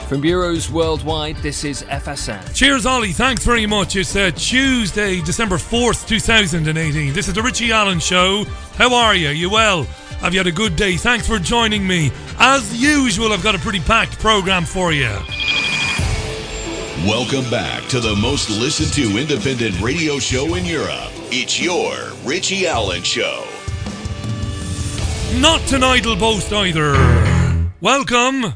From bureaus worldwide, this is FSN. Cheers, Ollie. Thanks very much. It's Tuesday, December 4th, 2018. This is the Richie Allen Show. How are you? You well? Have you had a good day? Thanks for joining me. As usual, I've got a pretty packed programme for you. Welcome back to the most listened to independent radio show in Europe. It's your Richie Allen Show. Not an idle boast either. Welcome.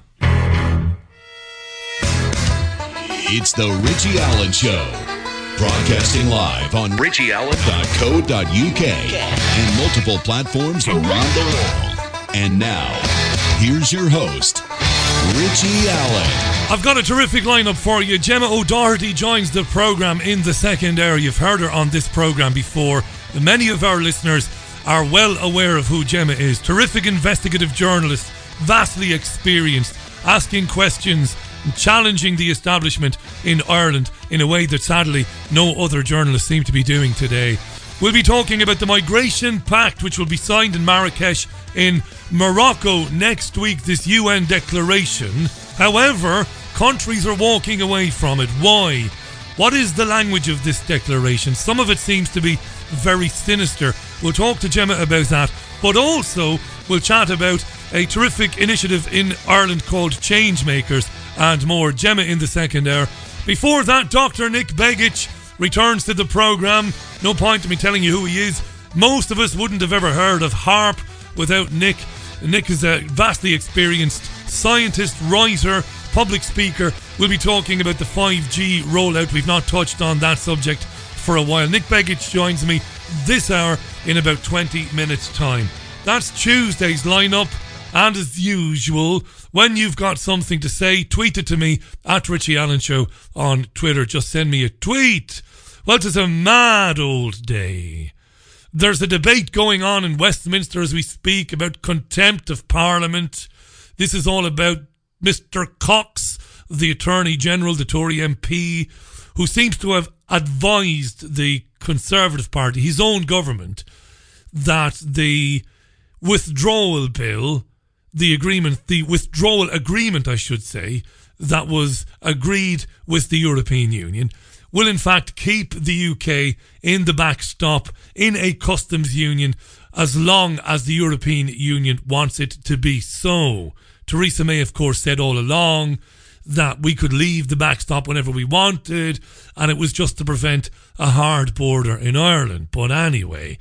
It's the Richie Allen Show. Broadcasting live on richieallen.co.uk and multiple platforms around the world. And now, here's your host, Richie Allen. I've got a terrific lineup for you. Gemma O'Doherty joins the programme in the second hour. You've heard her on this programme before. Many of our listeners are well aware of who Gemma is. Terrific investigative journalist, vastly experienced, asking questions, challenging the establishment in Ireland in a way that sadly no other journalists seem to be doing today. We'll be talking about the Migration Pact, which will be signed in Marrakesh in Morocco next week, this UN declaration. However, countries are walking away from it. Why? What is the language of this declaration? Some of it seems to be very sinister. We'll talk to Gemma about that, but also we'll chat about a terrific initiative in Ireland called Changemakers and more. Gemma in the second hour. Before that, Dr. Nick Begich returns to the programme. No point in me telling you who he is. Most of us wouldn't have ever heard of HARP without Nick. Nick is a vastly experienced scientist, writer, public speaker. We'll be talking about the 5G rollout. We've not touched on that subject for a while. Nick Begich joins me this hour in about 20 minutes' time. That's Tuesday's lineup. And as usual, when you've got something to say, tweet it to me at Richie Allen Show on Twitter. Just send me a tweet. Well, it's a mad old day. There's a debate going on in Westminster as we speak about contempt of Parliament. This is all about Mr. Cox, the Attorney General, the Tory MP, who seems to have advised the Conservative Party, his own government, that the withdrawal bill, the withdrawal agreement, I should say, that was agreed with the European Union, will in fact keep the UK in the backstop in a customs union as long as the European Union wants it to be so. Theresa May, of course, said all along that we could leave the backstop whenever we wanted, and it was just to prevent a hard border in Ireland. But anyway,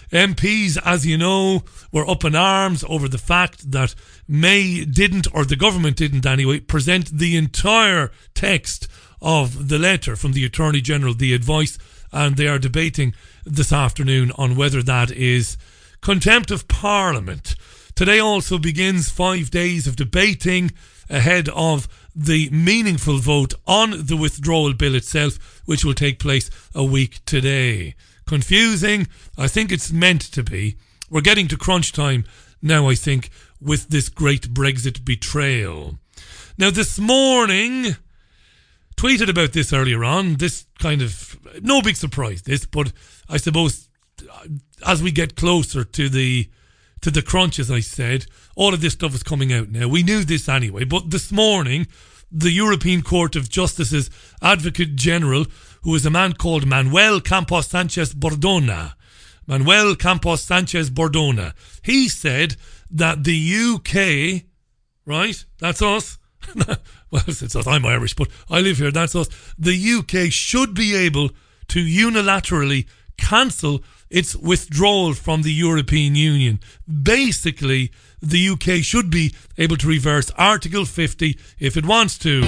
MPs, as you know, were up in arms over the fact that May didn't, or the government didn't anyway, present the entire text of the letter from the Attorney General, the advice, and they are debating this afternoon on whether that is contempt of Parliament. Today also begins 5 days of debating ahead of the meaningful vote on the withdrawal bill itself, which will take place a week today. Confusing? I think it's meant to be. We're getting to crunch time now, I think, with this great Brexit betrayal. Now, this morning, tweeted about this earlier on, this kind of, no big surprise this, but I suppose as we get closer to the crunch, as I said, all of this stuff is coming out now. We knew this anyway, but this morning, the European Court of Justice's Advocate General, who is a man called Manuel Campos Sanchez Bordona. Manuel Campos Sanchez Bordona. He said that the UK, right, that's us. Well, it's us, I'm Irish, but I live here, that's us. The UK should be able to unilaterally cancel its withdrawal from the European Union. Basically, the UK should be able to reverse Article 50 if it wants to.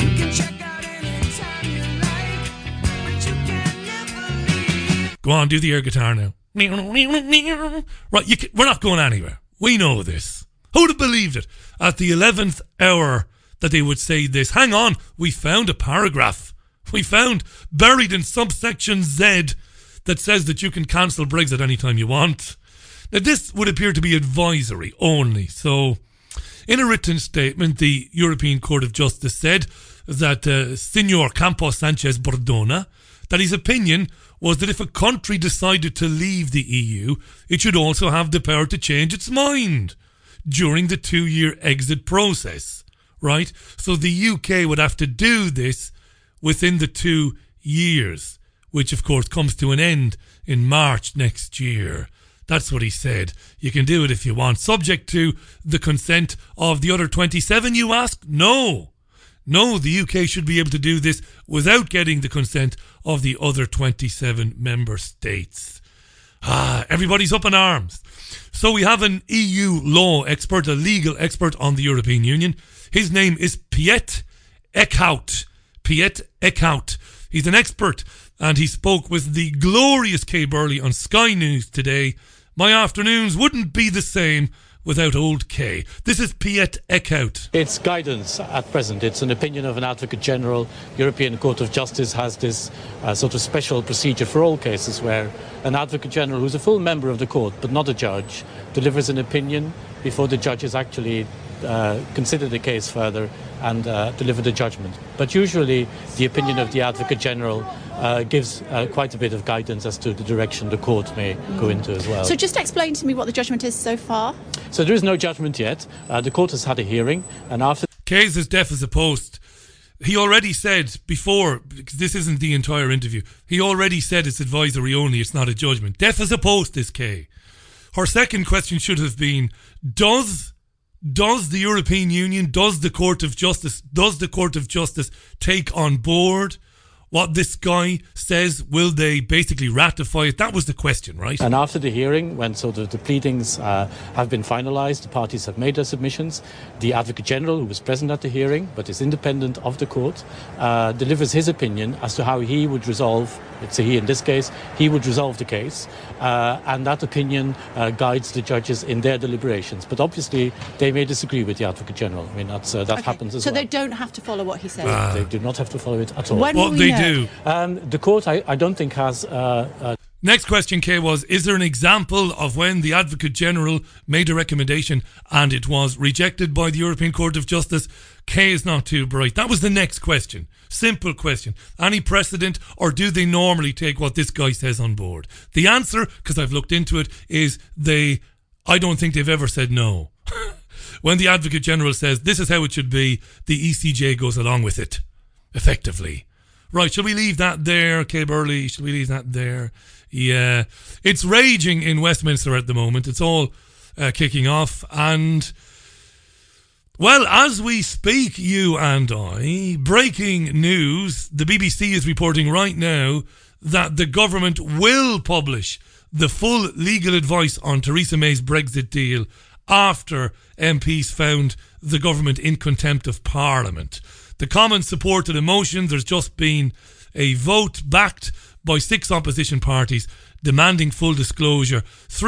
Go on, do the air guitar now. Right, we're not going anywhere. We know this. Who'd have believed it? At the 11th hour that they would say this. Hang on, we found a paragraph. We found, buried in subsection Z, that says that you can cancel Brexit anytime you want. Now, this would appear to be advisory only. So, in a written statement, the European Court of Justice said that Senor Campos Sanchez Bordona, that his opinion was that if a country decided to leave the EU, it should also have the power to change its mind during the 2-year exit process. right? So the UK would have to do this within the 2 years, which of course comes to an end in March next year. That's what he said. You can do it if you want. Subject to the consent of the other 27, you ask? No. No, the UK should be able to do this without getting the consent of the other 27 member states. Everybody's up in arms. So we have an EU law expert, a legal expert on the European Union. His name is Piet Eickhout. Piet Eickhout. He's an expert, and he spoke with the glorious Kay Burley on Sky News today. My afternoons wouldn't be the same without old Kay. This is Piet Eickhout. It's guidance at present. It's an opinion of an Advocate General. European Court of Justice has this sort of special procedure for all cases where an Advocate General, who's a full member of the court but not a judge, delivers an opinion before the judges actually consider the case further and deliver the judgment. But usually the opinion of the Advocate General gives quite a bit of guidance as to the direction the court may go into as well. So just explain to me what the judgment is so far. So there is no judgment yet. The court has had a hearing, and after... Kay's as deaf as a post. He already said before, because this isn't the entire interview, he already said it's advisory only, it's not a judgment. Deaf as a post is Kay. Her second question should have been, does the European Union, does the Court of Justice take on board what this guy says? Will they basically ratify it? That was the question, right? And after the hearing, when sort of the pleadings have been finalised, the parties have made their submissions, the Advocate General, who was present at the hearing but is independent of the court, delivers his opinion as to how he would resolve, let's say he in this case, he would resolve the case, and that opinion guides the judges in their deliberations. But obviously they may disagree with the Advocate General. I mean, that happens as well. So they don't have to follow what he says? They do not have to follow it at all. When will we know? The court, I don't think, has... Next question, Kay, was, is there an example of when the Advocate General made a recommendation and it was rejected by the European Court of Justice? Kay is not too bright. That was the next question. Simple question. Any precedent, or do they normally take what this guy says on board? The answer, because I've looked into it, is I don't think they've ever said no. When the Advocate General says this is how it should be, the ECJ goes along with it, effectively. Right, shall we leave that there, Kay Burley? Shall we leave that there? Yeah. It's raging in Westminster at the moment. It's all kicking off. And, well, as we speak, you and I, breaking news, the BBC is reporting right now that the government will publish the full legal advice on Theresa May's Brexit deal after MPs found the government in contempt of Parliament. The Commons supported a motion. There's just been a vote backed by 6 opposition parties demanding full disclosure.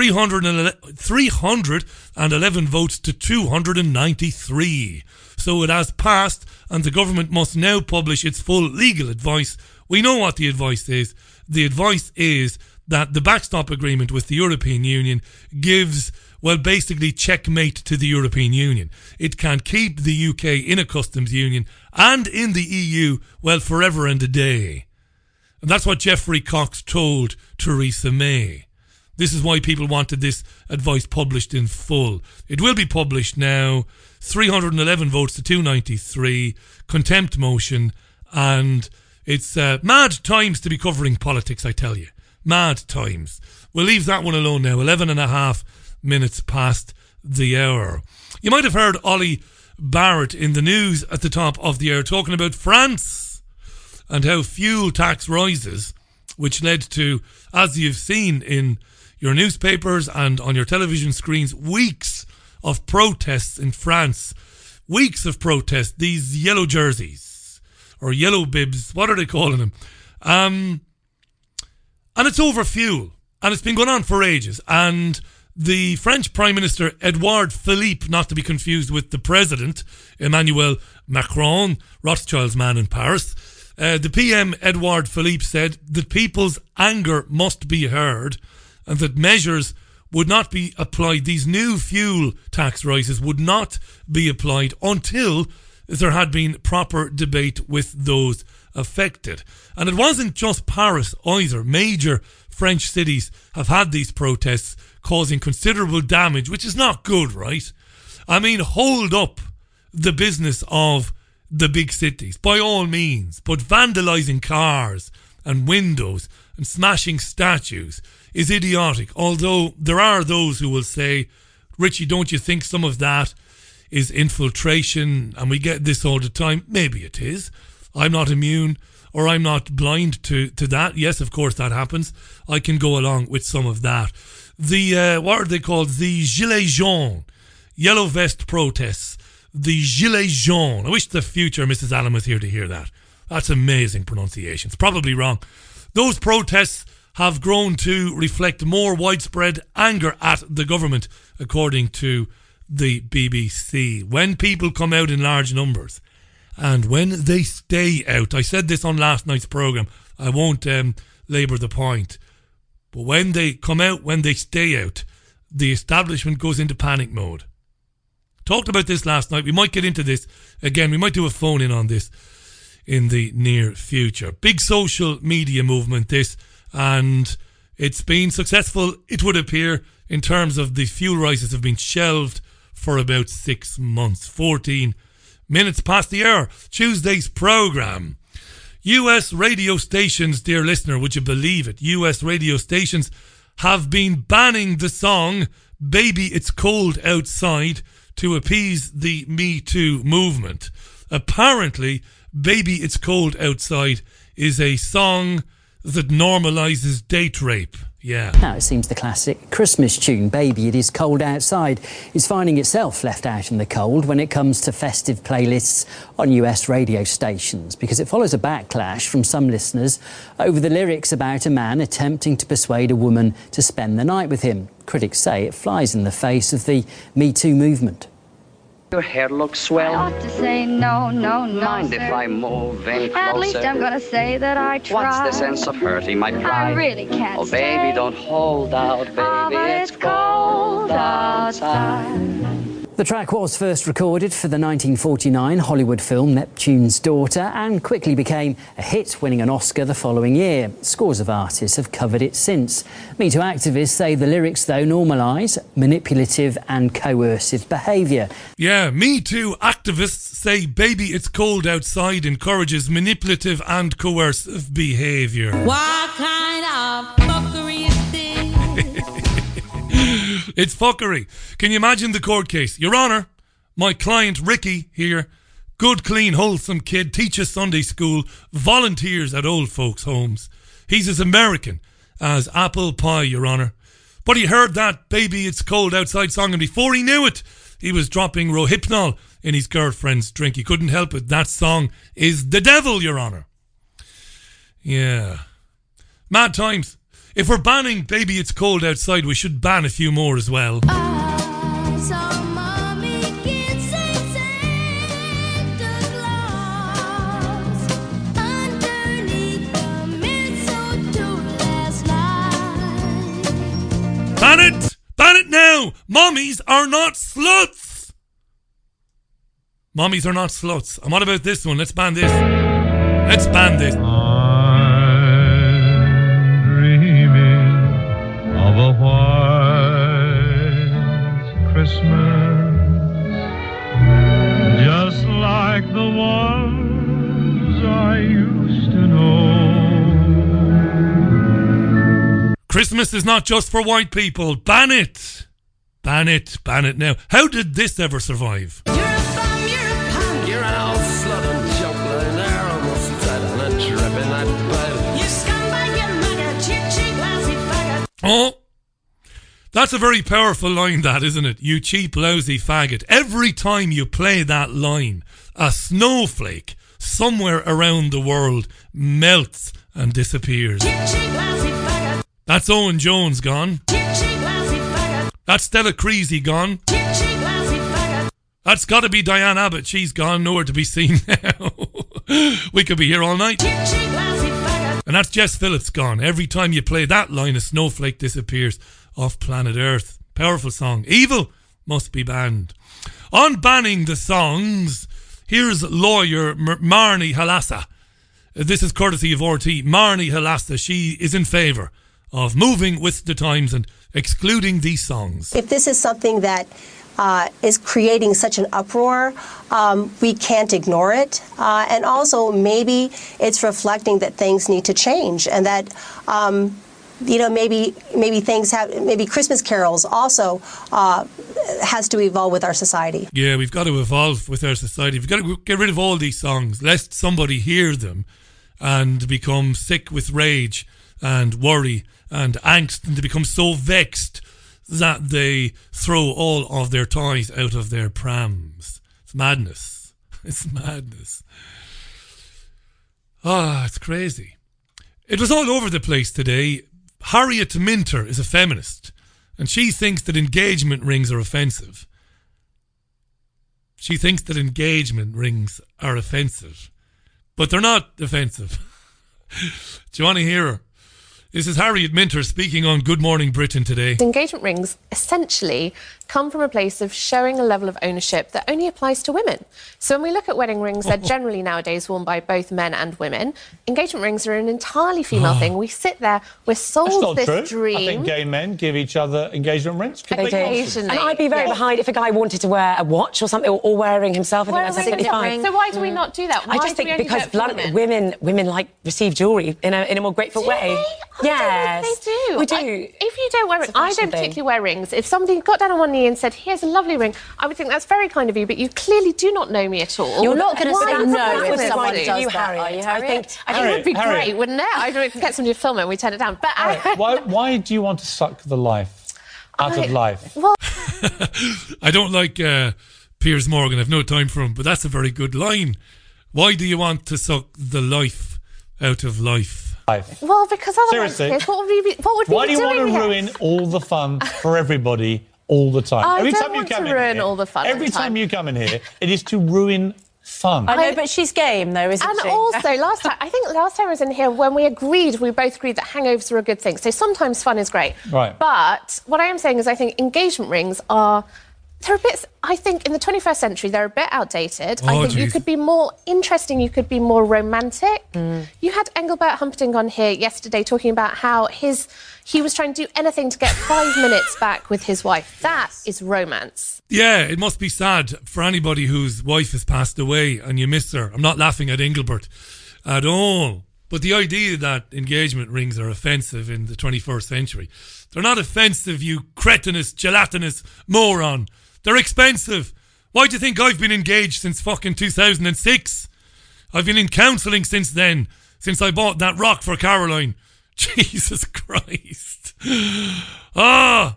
311 votes to 293. So it has passed, and the government must now publish its full legal advice. We know what the advice is. The advice is that the backstop agreement with the European Union gives, well, basically checkmate to the European Union. It can keep the UK in a customs union and in the EU, well, forever and a day. And that's what Geoffrey Cox told Theresa May. This is why people wanted this advice published in full. It will be published now. 311 votes to 293. Contempt motion. And it's mad times to be covering politics, I tell you. Mad times. We'll leave that one alone now. 11 and a half minutes past the hour. You might have heard Ollie Barrett in the news at the top of the hour talking about France and how fuel tax rises, which led to, as you've seen in your newspapers and on your television screens, weeks of protests in France. Weeks of protests. These yellow jerseys or yellow bibs, what are they calling them? And it's over fuel, and it's been going on for ages. And the French Prime Minister, Edouard Philippe, not to be confused with the President, Emmanuel Macron, Rothschild's man in Paris, the PM, Edouard Philippe, said that people's anger must be heard and that measures would not be applied. These new fuel tax rises would not be applied until there had been proper debate with those affected. And it wasn't just Paris either. Major French cities have had these protests causing considerable damage, which is not good, right? I mean, hold up the business of the big cities, by all means. But vandalising cars and windows and smashing statues is idiotic. Although there are those who will say, Richie, don't you think some of that is infiltration? And we get this all the time. Maybe it is. I'm not immune, or I'm not blind to that. Yes, of course that happens. I can go along with some of that. The, what are they called? The Gilets jaunes, yellow vest protests. The Gilets jaunes. I wish the future Mrs. Allen was here to hear that. That's amazing pronunciation. It's probably wrong. Those protests have grown to reflect more widespread anger at the government, according to the BBC. When people come out in large numbers, and when they stay out, I said this on last night's programme, I won't labour the point, but when they come out, when they stay out, the establishment goes into panic mode. Talked about this last night. We might get into this again. We might do a phone in on this in the near future. Big social media movement, this, and it's been successful, it would appear, in terms of the fuel prices have been shelved for about 6 months. 14 minutes past the hour. Tuesday's programme. US radio stations, dear listener, would you believe it? US radio stations have been banning the song Baby It's Cold Outside to appease the Me Too movement. Apparently, Baby It's Cold Outside is a song that normalises date rape. Yeah. Now it seems the classic Christmas tune, Baby It Is Cold Outside, is finding itself left out in the cold when it comes to festive playlists on US radio stations, because it follows a backlash from some listeners over the lyrics about a man attempting to persuade a woman to spend the night with him. Critics say it flies in the face of the Me Too movement. Your hair looks swell. I ought to say no, Mind sir. if I move in closer? At least I'm gonna say that I tried. What's the sense of hurting my pride? I really can't Oh, stay. baby, don't hold out, baby. But it's cold outside. The track was first recorded for the 1949 Hollywood film Neptune's Daughter and quickly became a hit, winning an Oscar the following year. Scores of artists have covered it since. Me Too activists say the lyrics, though, normalise manipulative and coercive behaviour. Yeah, Me Too activists say Baby It's Cold Outside encourages manipulative and coercive behaviour. What kind of fuckery is this? It's fuckery. Can you imagine the court case? Your Honour, my client Ricky here, good, clean, wholesome kid, teaches Sunday school, volunteers at old folks' homes. He's as American as apple pie, Your Honour. But he heard that Baby It's Cold Outside song, and before he knew it, he was dropping Rohypnol in his girlfriend's drink. He couldn't help it. That song is the devil, Your Honour. Yeah. Mad times. If we're banning Baby It's Cold Outside, we should ban a few more as well. Ban it! Ban it now! Mommies are not sluts! Mommies are not sluts. And what about this one? Let's ban this. Let's ban this. Of a white Christmas, just like the ones I used to know. Christmas is not just for white people. Ban it. Ban it. Ban it now. How did this ever survive? You're a bum, you're a punk. You're an old slut and joker, and they're almost dead and a drip in that bed. You scumbag, you mugger, cheap, lousy faggot. Oh, that's a very powerful line, that, isn't it? You cheap, lousy faggot. Every time you play that line, a snowflake somewhere around the world melts and disappears. Cheap, lousy faggot. That's Owen Jones gone. Cheap, lousy faggot. That's Stella Creasy gone. Cheap, lousy faggot. That's got to be Diane Abbott. She's gone, nowhere to be seen now. We could be here all night. Cheap, lousy faggot. And that's Jess Phillips gone. Every time you play that line, a snowflake disappears off planet Earth. Powerful song. Evil must be banned. On banning the songs, here's lawyer Marnie Halassa. This is courtesy of RT. Marnie Halassa, she is in favour of moving with the times and excluding these songs. If this is something that is creating such an uproar, we can't ignore it. And also, maybe it's reflecting that things need to change, and that maybe Christmas carols also has to evolve with our society. Yeah, we've got to evolve with our society. We've got to get rid of all these songs, lest somebody hear them and become sick with rage and worry and angst, and to become so vexed that they throw all of their toys out of their prams. It's madness. It's madness. It's crazy. It was all over the place today. Harriet Minter is a feminist, and she thinks that engagement rings are offensive. She thinks that engagement rings are offensive, but they're not offensive. Do you want to hear her? This is Harriet Minter speaking on Good Morning Britain today. Engagement rings essentially come from a place of showing a level of ownership that only applies to women. So when we look at wedding rings, they're generally nowadays worn by both men and women. Engagement rings are an entirely female thing. We sit there, we're sold this dream. I think gay men give each other engagement rings. Occasionally. And I'd be very behind if a guy wanted to wear a watch or something, or wear a ring himself. I think that's absolutely fine. So why do we not do that? Why I just think because women like receive jewellery in a more grateful way. Yes, they do. We do. If you don't wear rings, I don't particularly wear rings. If somebody got down on one knee and said, "Here's a lovely ring," I would think that's very kind of you, but you clearly do not know me at all. You're not going to say no if someone does you, that, Harry. are you, Harriet? I think it would be great, wouldn't it? I don't get somebody to film it and we turn it down. But why do you want to suck the life out of life? Well, I don't like Piers Morgan. I've no time for him, but that's a very good line. Why do you want to suck the life out of life? Well, because otherwise, seriously, what would we be why do you want to doing ruin all the fun for everybody all the time? I don't want to ruin all the fun. Every time you come in here, it is to ruin fun. I know, but she's game, though, isn't she? And also, last time I was in here when we both agreed that hangovers are a good thing. So sometimes fun is great. Right. But what I am saying is I think engagement rings they're a bit, I think, in the 21st century, they're a bit outdated. I think you could be more interesting, you could be more romantic. You had Engelbert Humperdinck on here yesterday talking about how he was trying to do anything to get 5 minutes back with his wife. That is romance. Yeah, it must be sad for anybody whose wife has passed away and you miss her. I'm not laughing at Engelbert at all. But the idea that engagement rings are offensive in the 21st century, they're not offensive, you cretinous, gelatinous moron. They're expensive. Why do you think I've been engaged since fucking 2006? I've been in counselling since then, since I bought that rock for Caroline. Jesus Christ. The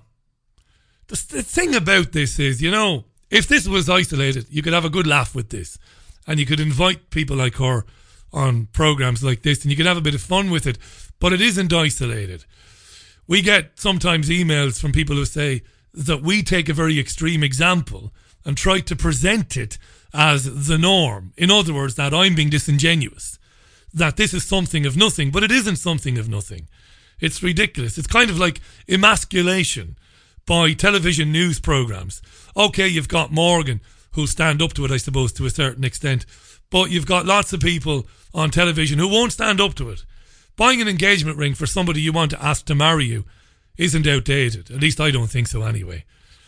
thing about this is, if this was isolated, you could have a good laugh with this. And you could invite people like her on programmes like this, and you could have a bit of fun with it. But it isn't isolated. We get sometimes emails from people who say that we take a very extreme example and try to present it as the norm. In other words, that I'm being disingenuous, that this is something of nothing, but it isn't something of nothing. It's ridiculous. It's kind of like emasculation by television news programmes. Okay, you've got Morgan, who'll stand up to it, I suppose, to a certain extent, but you've got lots of people on television who won't stand up to it. Buying an engagement ring for somebody you want to ask to marry you isn't outdated. At least I don't think so anyway.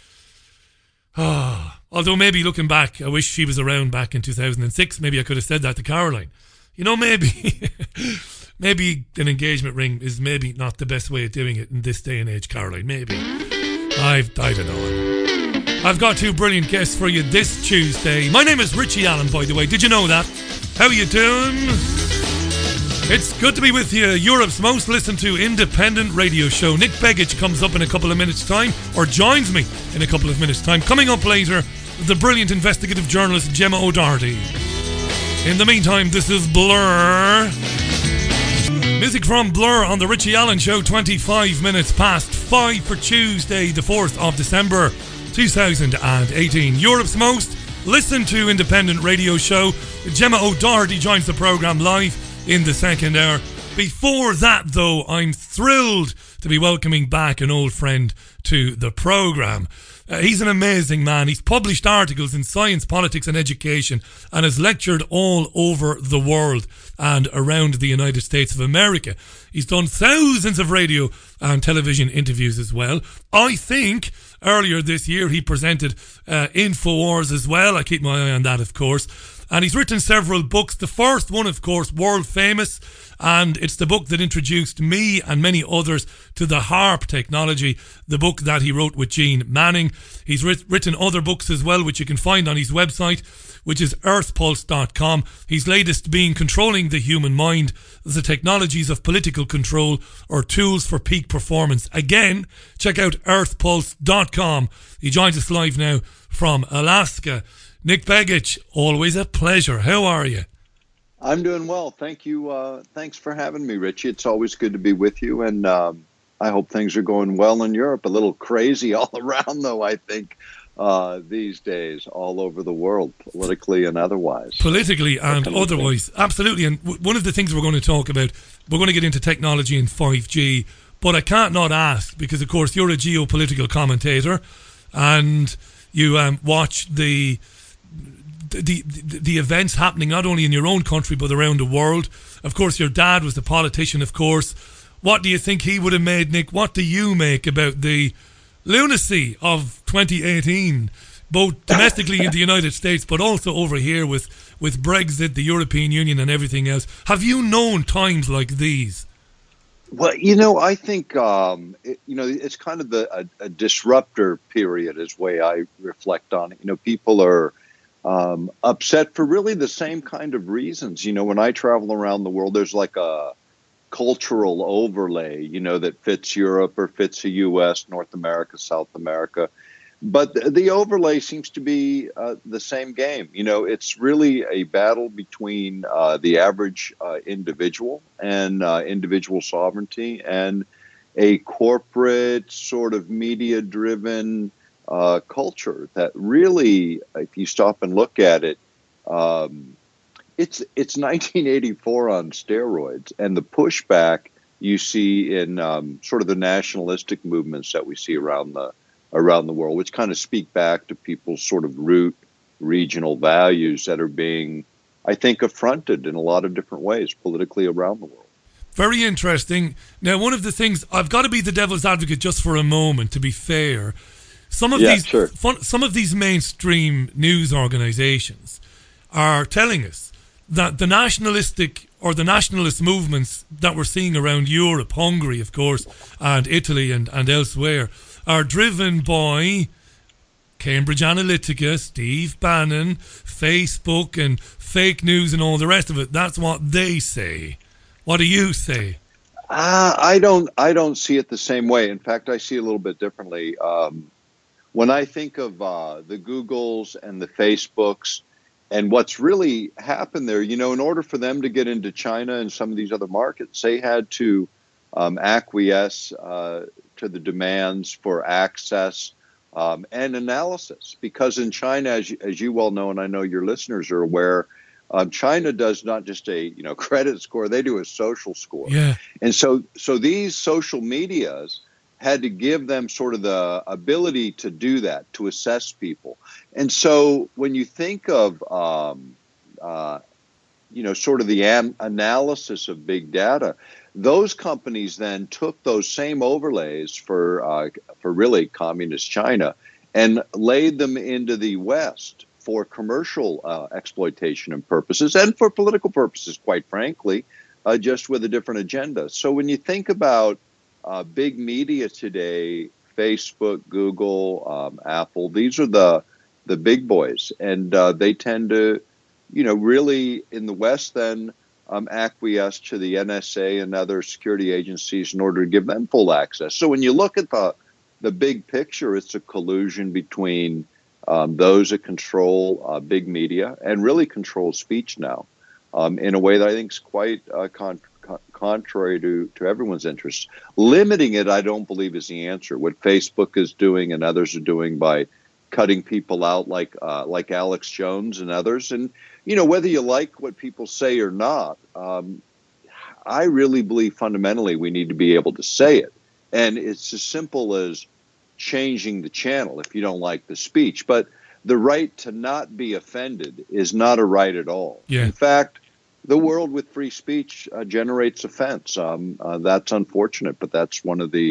Although maybe looking back, I wish she was around back in 2006. Maybe I could have said that to Caroline. Maybe maybe an engagement ring is maybe not the best way of doing it in this day and age, Caroline. Maybe. I don't know. I've got two brilliant guests for you this Tuesday. My name is Richie Allen, by the way. Did you know that? How you doing? It's good to be with you. Europe's most listened to independent radio show. Nick Begich comes up in a couple of minutes' time, or joins me in a couple of minutes' time. Coming up later, the brilliant investigative journalist Gemma O'Doherty. In the meantime, this is Blur. Music from Blur on the Richie Allen Show, 25 minutes past 5 for Tuesday, the 4th of December, 2018. Europe's most listened to independent radio show. Gemma O'Doherty joins the programme live in the second hour. Before that, though, I'm thrilled to be welcoming back an old friend to the programme. He's an amazing man. He's published articles in science, politics and education and has lectured all over the world and around the United States of America. He's done thousands of radio and television interviews as well. I think earlier this year. He presented InfoWars as well. I keep my eye on that, of course. And he's written several books. The first one, of course, world famous, and it's the book that introduced me and many others to the HAARP technology, the book that he wrote with Gene Manning. He's written other books as well, which you can find on his website, which is earthpulse.com. His latest being Controlling the Human Mind, the Technologies of Political Control or Tools for Peak Performance. Again, check out earthpulse.com. He joins us live now from Alaska. Nick Begich, always a pleasure. How are you? I'm doing well. Thank you. Thanks for having me, Richie. It's always good to be with you. And I hope things are going well in Europe. A little crazy all around, though, I think, these days, all over the world, politically and otherwise. Politically and otherwise. Absolutely. And one of the things we're going to talk about, we're going to get into technology and 5G. But I can't not ask, because, of course, you're a geopolitical commentator and you watch the events happening not only in your own country but around the world. Of course, your dad was the politician, of course. What do you think he would have made, Nick? What do you make about the lunacy of 2018, both domestically in the United States but also over here with Brexit, the European Union and everything else? Have you known times like these? Well, I think, it's kind of a disruptor period is the way I reflect on it. People are upset for really the same kind of reasons. When I travel around the world, there's like a cultural overlay, that fits Europe or fits the U.S., North America, South America. But the overlay seems to be the same game. It's really a battle between the average individual and individual sovereignty and a corporate sort of media-driven culture that really, if you stop and look at it, it's 1984 on steroids, and the pushback you see in sort of the nationalistic movements that we see around the world, which kind of speak back to people's sort of root regional values that are being, I think, affronted in a lot of different ways politically around the world. Very interesting. Now, one of the things, I've got to be the devil's advocate just for a moment, to be fair. Some of these mainstream news organizations are telling us that the nationalistic or the nationalist movements that we're seeing around Europe, Hungary, of course, and Italy and elsewhere, are driven by Cambridge Analytica, Steve Bannon, Facebook and fake news and all the rest of it. That's what they say. What do you say? I don't see it the same way. In fact, I see it a little bit differently. When I think of the Googles and the Facebooks and what's really happened there, in order for them to get into China and some of these other markets, they had to acquiesce to the demands for access and analysis. Because in China, as you well know, and I know your listeners are aware, China does not just a credit score; they do a social score. Yeah. And so these social medias had to give them sort of the ability to do that, to assess people. And so when you think of sort of the analysis of big data, those companies then took those same overlays for really communist China and laid them into the West for commercial exploitation and purposes, and for political purposes, quite frankly, just with a different agenda. So when you think about big media today, Facebook, Google, Apple, these are the big boys, and they tend to, really in the West then acquiesce to the NSA and other security agencies in order to give them full access. So when you look at the big picture, it's a collusion between those that control big media and really control speech now in a way that I think is quite contrary to everyone's interests. Limiting it, I don't believe, is the answer. What Facebook is doing and others are doing by cutting people out like Alex Jones and others. And, whether you like what people say or not, I really believe fundamentally we need to be able to say it. And it's as simple as changing the channel if you don't like the speech. But the right to not be offended is not a right at all. Yeah. In fact, the world with free speech generates offense. That's unfortunate, but that's one of the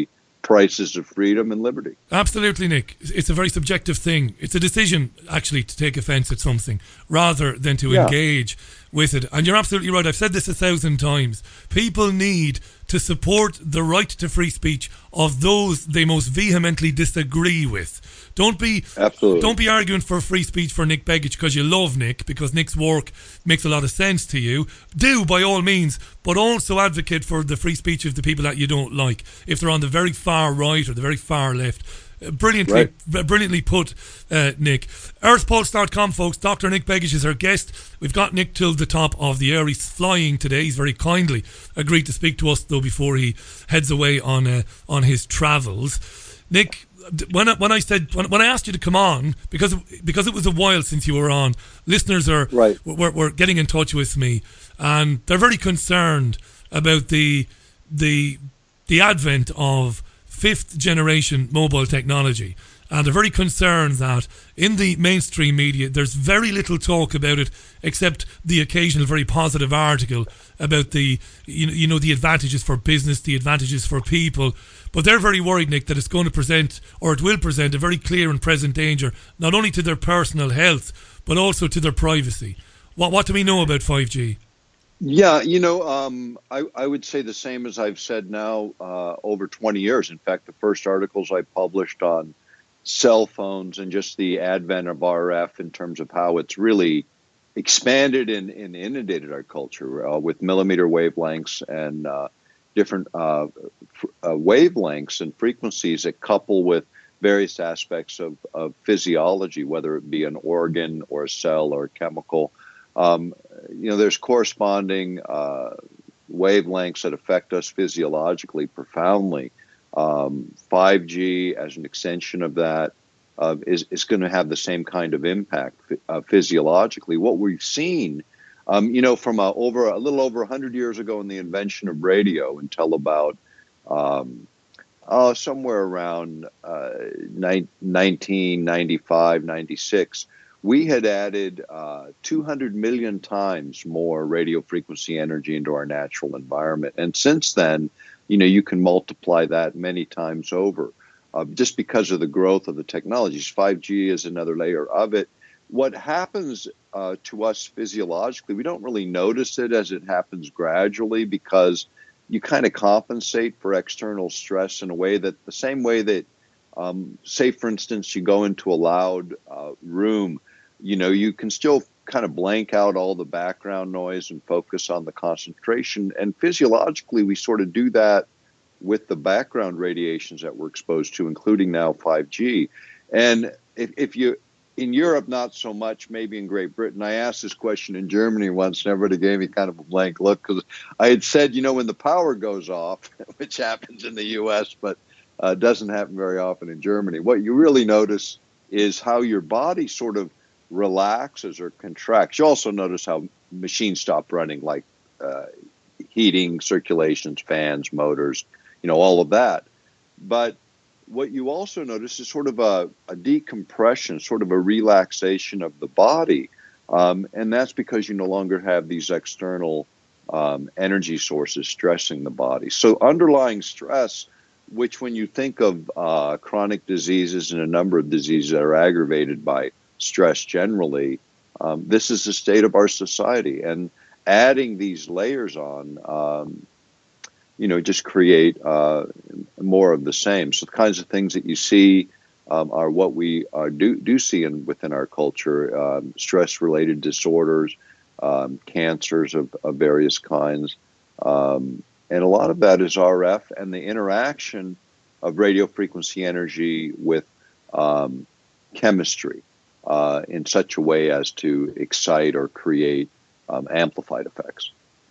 prices of freedom and liberty. Absolutely, Nick. It's a very subjective thing. It's a decision, actually, to take offence at something rather than to engage with it. And you're absolutely right. I've said this 1,000 times. People need to support the right to free speech of those they most vehemently disagree with. Don't be arguing for free speech for Nick Begich because you love Nick, because Nick's work makes a lot of sense to you. Do, by all means, but also advocate for the free speech of the people that you don't like, if they're on the very far right or the very far left. Brilliantly put, Nick. EarthPulse.com, folks. Dr. Nick Begich is our guest. We've got Nick till the top of the hour. He's flying today. He's very kindly agreed to speak to us, though, before he heads away on his travels. Nick, when I asked you to come on, because it was a while since you were on, listeners were getting in touch with me, and they're very concerned about the advent of fifth generation mobile technology, and they're very concerned that in the mainstream media there's very little talk about it, except the occasional very positive article about the the advantages for business, the advantages for people. But they're very worried, Nick, that it's going to present, or it will present, a very clear and present danger, not only to their personal health, but also to their privacy. What do we know about 5G? Yeah, I would say the same as I've said now over 20 years. In fact, the first articles I published on cell phones and just the advent of RF in terms of how it's really expanded and inundated our culture with millimeter wavelengths and different wavelengths and frequencies that couple with various aspects of physiology, whether it be an organ or a cell or a chemical. There's corresponding wavelengths that affect us physiologically profoundly. 5G, as an extension of that, is going to have the same kind of impact physiologically. What we've seen, from a little over 100 years ago in the invention of radio until about somewhere around 1995, 96, we had added 200 million times more radio frequency energy into our natural environment. And since then, you can multiply that many times over just because of the growth of the technologies. 5G is another layer of it. What happens to us physiologically, we don't really notice it as it happens gradually, because you kind of compensate for external stress in a way that the same way that, say, for instance, you go into a loud room, you can still kind of blank out all the background noise and focus on the concentration. And physiologically, we sort of do that with the background radiations that we're exposed to, including now 5G. And if you, in Europe, not so much, maybe in Great Britain. I asked this question in Germany once, and everybody gave me kind of a blank look, because I had said, when the power goes off, which happens in the U.S., but doesn't happen very often in Germany, what you really notice is how your body sort of relaxes or contracts. You also notice how machines stop running, like heating, circulations, fans, motors, all of that. But what you also notice is sort of a decompression, sort of a relaxation of the body. And that's because you no longer have these external energy sources stressing the body. So underlying stress, which when you think of chronic diseases and a number of diseases that are aggravated by stress generally, this is the state of our society. And adding these layers on, just create more of the same. So the kinds of things that you see are what we do see within our culture: stress-related disorders, cancers of various kinds, and a lot of that is RF and the interaction of radio frequency energy with chemistry in such a way as to excite or create amplified effects.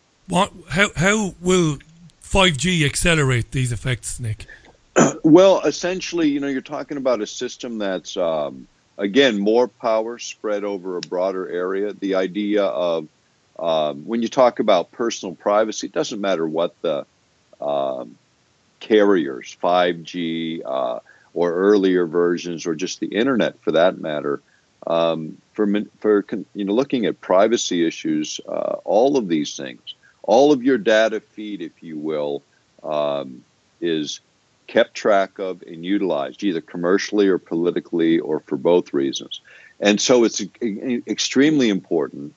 How will 5G accelerate these effects, Nick? Well, essentially, you're talking about a system that's, again, more power spread over a broader area. The idea of when you talk about personal privacy, it doesn't matter what the carriers, 5G or earlier versions, or just the internet for that matter. For looking at privacy issues, all of these things, all of your data feed, if you will, is kept track of and utilized, either commercially or politically or for both reasons. And so it's extremely important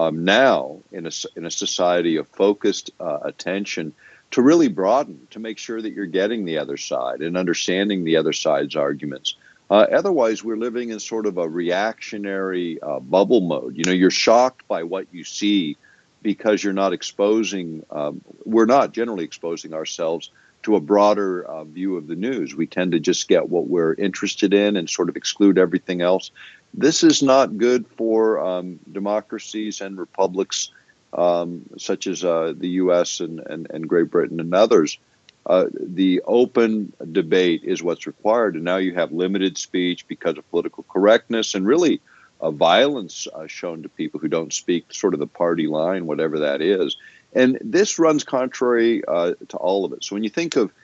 now in a society of focused attention to really broaden, to make sure that you're getting the other side and understanding the other side's arguments. Otherwise, we're living in sort of a reactionary bubble mode. You know, you're shocked by what you see because you're not exposing, we're not generally exposing ourselves to a broader view of the news. We tend to just get what we're interested in and sort of exclude everything else. This is not good for democracies and republics such as the U.S. and Great Britain and others. The open debate is what's required, and now you have limited speech because of political correctness and really violence shown to people who don't speak sort of the party line, whatever that is. And this runs contrary to all of it. So when you think of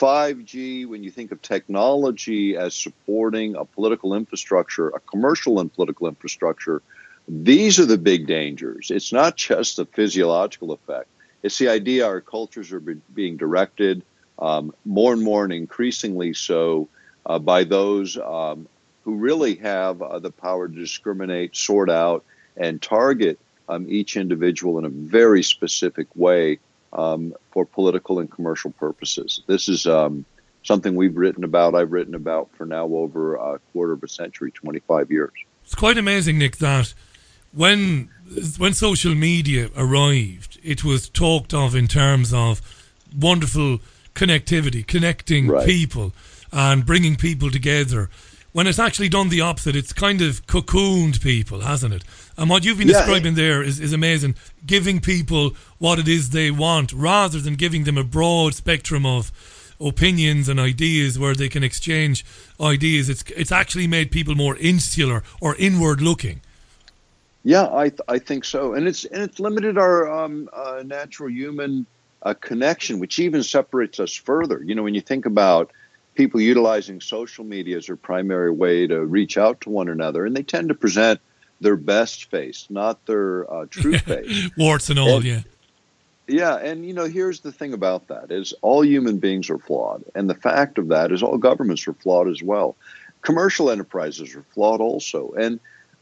5G, when you think of technology as supporting a political infrastructure, a commercial and political infrastructure, these are the big dangers. It's not just the physiological effect. It's the idea our cultures are being directed more and more and increasingly so by those who really have the power to discriminate, sort out, and target each individual in a very specific way for political and commercial purposes. This is something we've written about, I've written about for now over a quarter of a century, 25 years. It's quite amazing, Nick, that when social media arrived, it was talked of in terms of wonderful connectivity, connecting people and bringing people together. When it's actually done the opposite, it's kind of cocooned people, hasn't it? And what you've been describing there is amazing, giving people what it is they want rather than giving them a broad spectrum of opinions and ideas where they can exchange ideas. It's actually made people more insular or inward looking. Yeah, I think so, and it's limited our natural human connection, which even separates us further. You know, when you think about people utilizing social media as their primary way to reach out to one another, and they tend to present their best face, not their true face, warts and all. Yeah, and you know, here's the thing about that: is all human beings are flawed, and the fact of that is all governments are flawed as well. Commercial enterprises are flawed also, and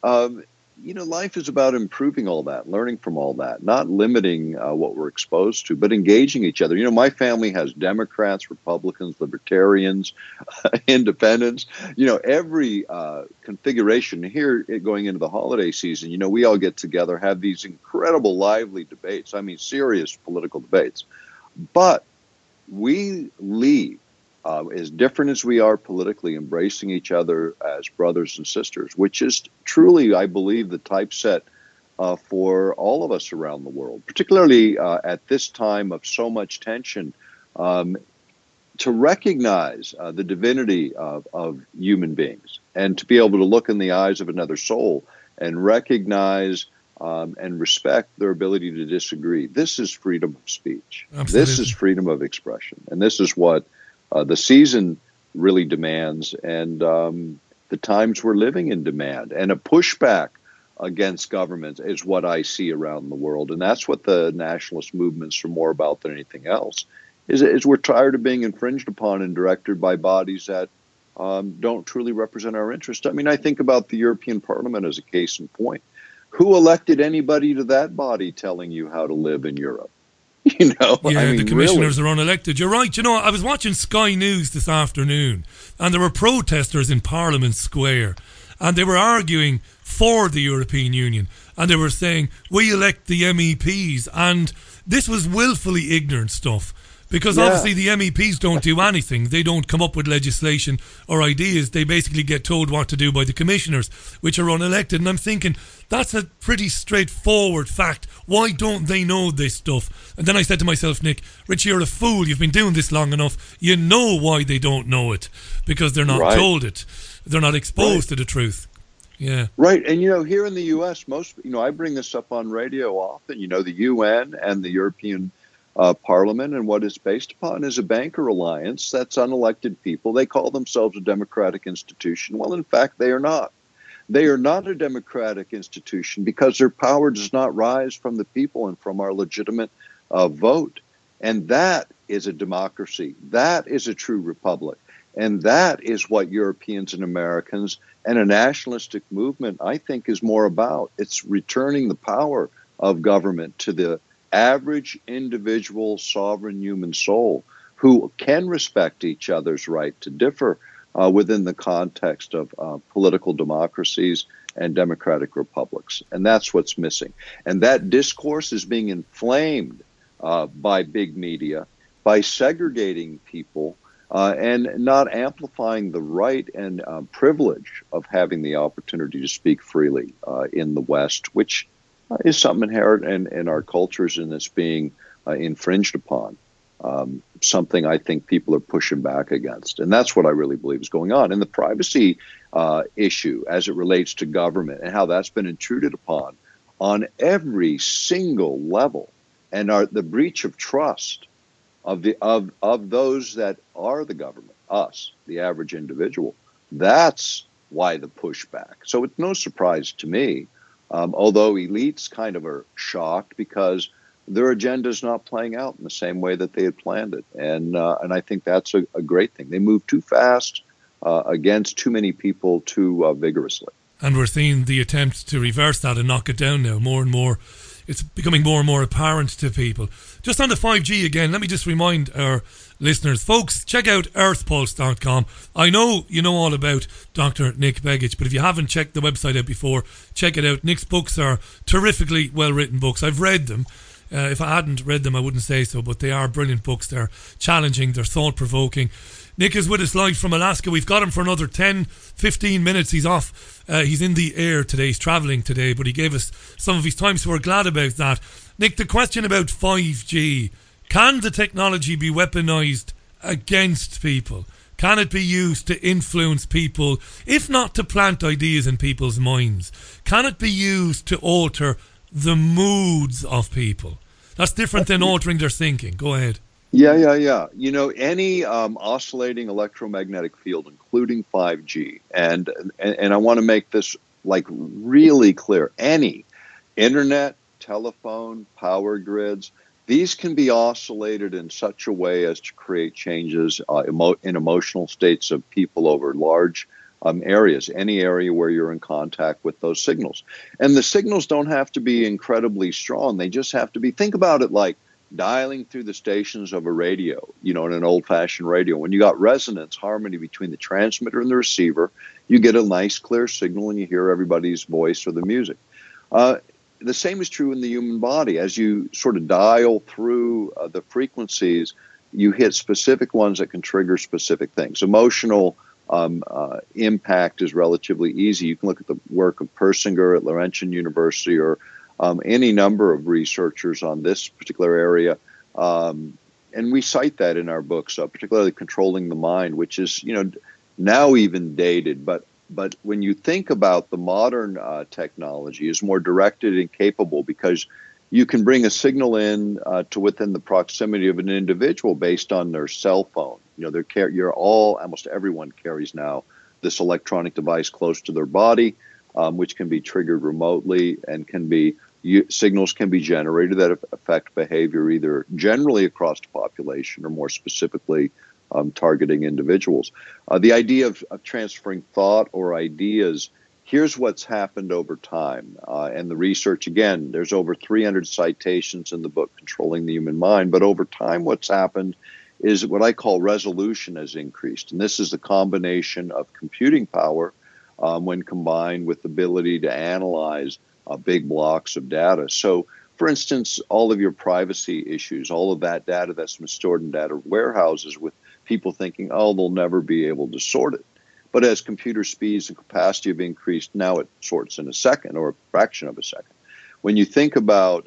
you know, life is about improving all that, learning from all that, not limiting what we're exposed to, but engaging each other. You know, my family has Democrats, Republicans, Libertarians, Independents, you know, every configuration. Here, going into the holiday season, you know, we all get together, have these incredible, lively debates. I mean, serious political debates. But we leave as different as we are politically, embracing each other as brothers and sisters, which is truly, I believe, the typeset for all of us around the world, particularly at this time of so much tension, to recognize the divinity of human beings and to be able to look in the eyes of another soul and recognize and respect their ability to disagree. This is freedom of speech. Absolutely. This is freedom of expression. And this is what the season really demands, and the times we're living in demand, and a pushback against government is what I see around the world. And that's what the nationalist movements are more about than anything else, is we're tired of being infringed upon and directed by bodies that don't truly represent our interest. I mean, I think about the European Parliament as a case in point. Who elected anybody to that body telling you how to live in Europe? You know, yeah, I mean, the commissioners really are unelected. You're right. You know, I was watching Sky News this afternoon, and there were protesters in Parliament Square, and they were arguing for the European Union, and they were saying, we elect the MEPs, and this was willfully ignorant stuff. Because obviously the MEPs don't do anything. They don't come up with legislation or ideas. They basically get told what to do by the commissioners, which are unelected. And I'm thinking, that's a pretty straightforward fact. Why don't they know this stuff? And then I said to myself, Nick, Richie, you're a fool. You've been doing this long enough. You know why they don't know it. Because they're not told it. They're not exposed to the truth. Yeah. Right. And, you know, here in the U.S., I bring this up on radio often, you know, the UN and the European Parliament, and what it's based upon is a banker alliance that's unelected people. They call themselves a democratic institution. Well, in fact, they are not. They are not a democratic institution because their power does not rise from the people and from our legitimate vote. And that is a democracy. That is a true republic. And that is what Europeans and Americans and a nationalistic movement, I think, is more about. It's returning the power of government to the average individual sovereign human soul who can respect each other's right to differ within the context of political democracies and democratic republics. And that's what's missing. And that discourse is being inflamed by big media, by segregating people and not amplifying the right and privilege of having the opportunity to speak freely in the West, which is something inherent in our cultures and it's being infringed upon. Something I think people are pushing back against. And that's what I really believe is going on. And the privacy issue as it relates to government and how that's been intruded upon on every single level, and the breach of trust of those that are the government, us, the average individual. That's why the pushback. So it's no surprise to me, although elites kind of are shocked because their agenda is not playing out in the same way that they had planned it. And I think that's a great thing. They move too fast against too many people too vigorously. And we're seeing the attempt to reverse that and knock it down now more and more. It's becoming more and more apparent to people. Just on the 5G again, let me just remind our listeners, folks, check out earthpulse.com. I know you know all about Dr. Nick Begich, but if you haven't checked the website out before, check it out. Nick's books are terrifically well-written books. I've read them. If I hadn't read them, I wouldn't say so, but they are brilliant books. They're challenging, they're thought-provoking. Nick is with us live from Alaska. We've got him for another 10, 15 minutes. He's off. He's in the air today. He's travelling today, but he gave us some of his time, so we're glad about that. Nick, the question about 5G. Can the technology be weaponised against people? Can it be used to influence people, if not to plant ideas in people's minds? Can it be used to alter the moods of people? That's different than altering their thinking. Go ahead. Yeah. You know, any oscillating electromagnetic field, including 5G, and I want to make this like really clear, any internet, telephone, power grids, these can be oscillated in such a way as to create changes in emotional states of people over large areas, any area where you're in contact with those signals. And the signals don't have to be incredibly strong. They just have to be, think about it like dialing through the stations of a radio, you know, in an old-fashioned radio. When you got resonance, harmony between the transmitter and the receiver, you get a nice, clear signal and you hear everybody's voice or the music. The same is true in the human body. As you sort of dial through the frequencies, you hit specific ones that can trigger specific things. Emotional impact is relatively easy. You can look at the work of Persinger at Laurentian University or any number of researchers on this particular area. And we cite that in our books, particularly Controlling the Mind, which is, you know, now even dated. But when you think about the modern technology is more directed and capable because you can bring a signal in to within the proximity of an individual based on their cell phone. You know, almost everyone carries now this electronic device close to their body, which can be triggered remotely and signals can be generated that affect behavior either generally across the population or more specifically targeting individuals. The idea of transferring thought or ideas, here's what's happened over time. And the research, again, there's over 300 citations in the book Controlling the Human Mind. But over time, what's happened is what I call resolution has increased. And this is the combination of computing power when combined with the ability to analyze big blocks of data. So, for instance, all of your privacy issues, all of that data that's been stored in data warehouses with people thinking, oh, they'll never be able to sort it. But as computer speeds and capacity have increased, now it sorts in a second or a fraction of a second. When you think about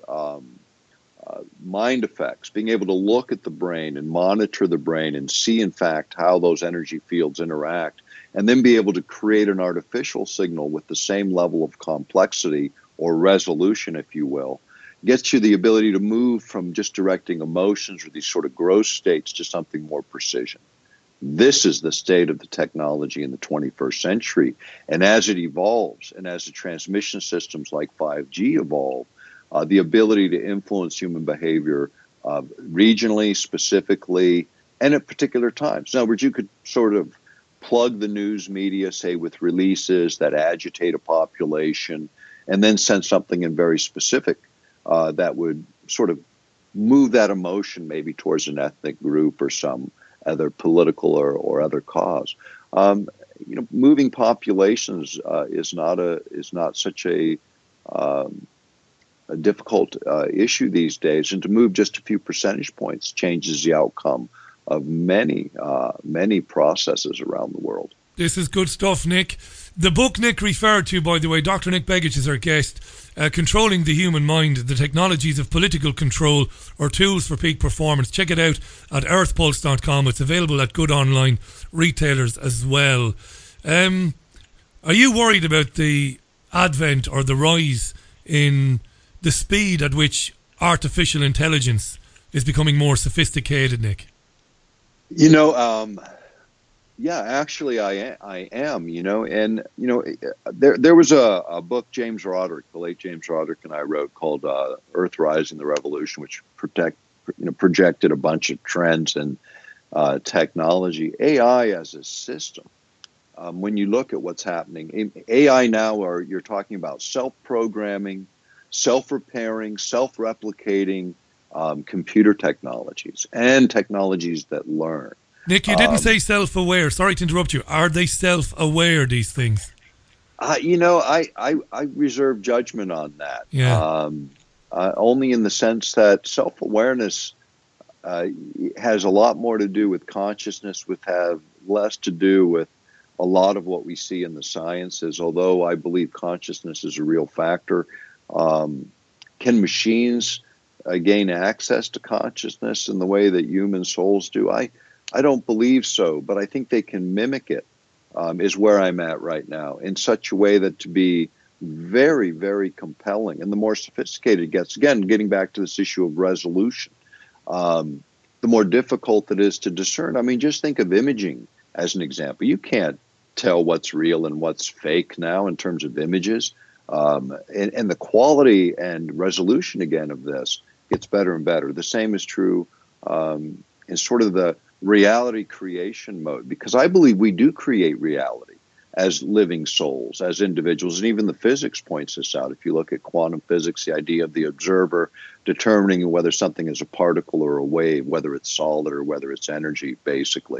mind effects, being able to look at the brain and monitor the brain and see, in fact, how those energy fields interact, and then be able to create an artificial signal with the same level of complexity or resolution, if you will, gets you the ability to move from just directing emotions or these sort of gross states to something more precision. This is the state of the technology in the 21st century. And as it evolves, and as the transmission systems like 5G evolve, the ability to influence human behavior regionally, specifically, and at particular times. In other words, you could sort of plug the news media, say, with releases that agitate a population, and then send something in very specific that would sort of move that emotion maybe towards an ethnic group or some other political or other cause. Moving populations is not such a difficult issue these days, and to move just a few percentage points changes the outcome of many processes around the world. This is good stuff, Nick. The book Nick referred to, by the way, Dr. Nick Begich is our guest, Controlling the Human Mind, The Technologies of Political Control or Tools for Peak Performance. Check it out at earthpulse.com. It's available at good online retailers as well. Are you worried about the advent or the rise in the speed at which artificial intelligence is becoming more sophisticated, Nick? Yeah, actually, I am. There was a book James Roderick, the late James Roderick, and I wrote called Earthrise: The Revolution, which projected a bunch of trends in technology. AI as a system. When you look at what's happening, in AI now, you're talking about self-programming, self-repairing, self-replicating computer technologies and technologies that learn. Nick, you didn't say self-aware. Sorry to interrupt you. Are they self-aware, these things? I reserve judgment on that. Yeah. Only in the sense that self-awareness has a lot more to do with consciousness, have less to do with a lot of what we see in the sciences, although I believe consciousness is a real factor. Can machines gain access to consciousness in the way that human souls do? I don't believe so, but I think they can mimic it, is where I'm at right now, in such a way that to be very, very compelling. And the more sophisticated it gets, again, getting back to this issue of resolution, the more difficult it is to discern. I mean, just think of imaging as an example. You can't tell what's real and what's fake now in terms of images. And the quality and resolution, again, of this gets better and better. The same is true in sort of the reality creation mode, because I believe we do create reality as living souls, as individuals, and even the physics points this out. If you look at quantum physics, the idea of the observer determining whether something is a particle or a wave, whether it's solid or whether it's energy, basically.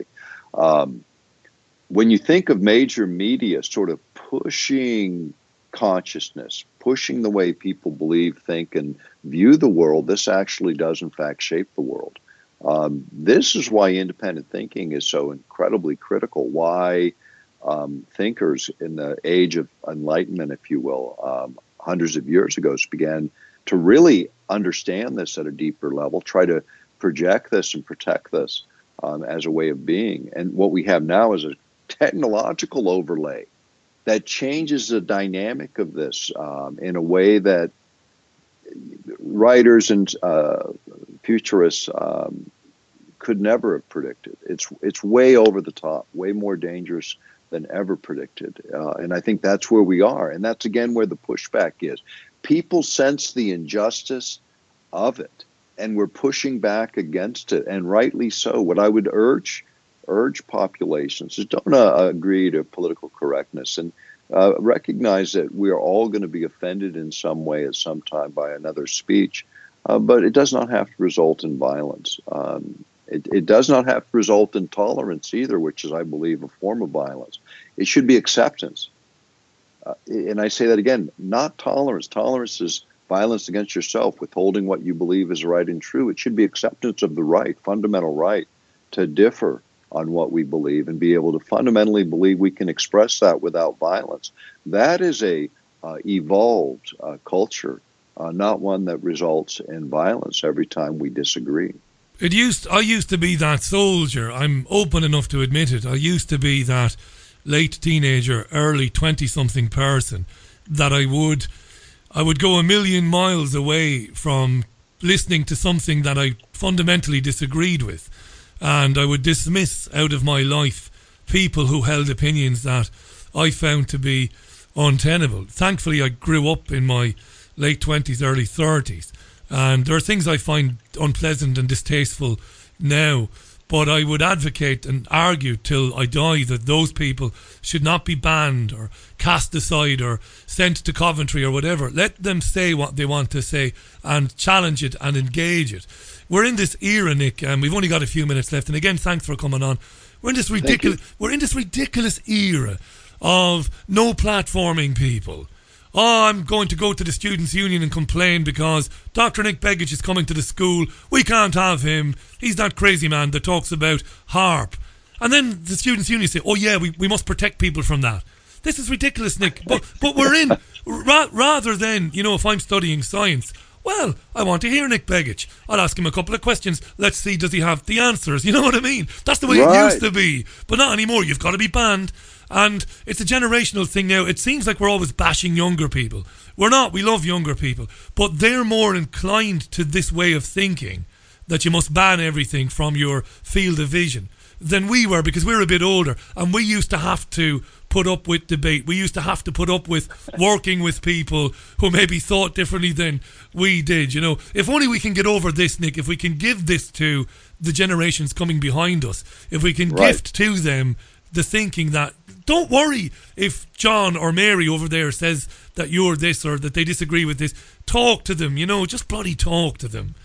When you think of major media sort of pushing consciousness, pushing the way people believe, think, and view the world, this actually does, in fact, shape the world. This is why independent thinking is so incredibly critical, why thinkers in the age of enlightenment, if you will, hundreds of years ago, began to really understand this at a deeper level, try to project this and protect this as a way of being. And what we have now is a technological overlay that changes the dynamic of this in a way that writers and futurists could never have predicted. It's way over the top, way more dangerous than ever predicted. And I think that's where we are. And that's, again, where the pushback is. People sense the injustice of it, and we're pushing back against it, and rightly so. What I would urge populations is don't agree to political correctness, and recognize that we are all going to be offended in some way at some time by another speech, but it does not have to result in violence. It does not have to result in tolerance either, which is, I believe, a form of violence. It should be acceptance. And I say that again, not tolerance. Tolerance is violence against yourself, withholding what you believe is right and true. It should be acceptance of the right, fundamental right, to differ on what we believe and be able to fundamentally believe we can express that without violence. That is a evolved culture, not one that results in violence every time we disagree. I used to be that soldier. I'm open enough to admit it. I used to be that late teenager, early 20-something person that I would go a million miles away from listening to something that I fundamentally disagreed with. And I would dismiss out of my life people who held opinions that I found to be untenable. Thankfully, I grew up in my late 20s, early 30s. And there are things I find unpleasant and distasteful now, but I would advocate and argue till I die that those people should not be banned or cast aside or sent to Coventry or whatever. Let them say what they want to say and challenge it and engage it. We're in this era, Nick, and we've only got a few minutes left. And again, thanks for coming on. We're in this ridiculous era of no platforming people. Oh, I'm going to go to the Students' Union and complain because Dr. Nick Begich is coming to the school. We can't have him. He's that crazy man that talks about HARP. And then the Students' Union say, oh yeah, we must protect people from that. This is ridiculous, Nick. But we're in, rather than, if I'm studying science, well, I want to hear Nick Begich. I'll ask him a couple of questions. Let's see, does he have the answers? You know what I mean? That's the way it used to be. But not anymore. You've got to be banned. And it's a generational thing now. It seems like we're always bashing younger people. We're not. We love younger people. But they're more inclined to this way of thinking that you must ban everything from your field of vision than we were, because we're a bit older and we used to have to put up with debate. We used to have to put up with working with people who maybe thought differently than we did. If only we can get over this, Nick, if we can give this to the generations coming behind us, if we can gift to them the thinking that, don't worry if John or Mary over there says that you're this or that they disagree with this. Talk to them, just bloody talk to them.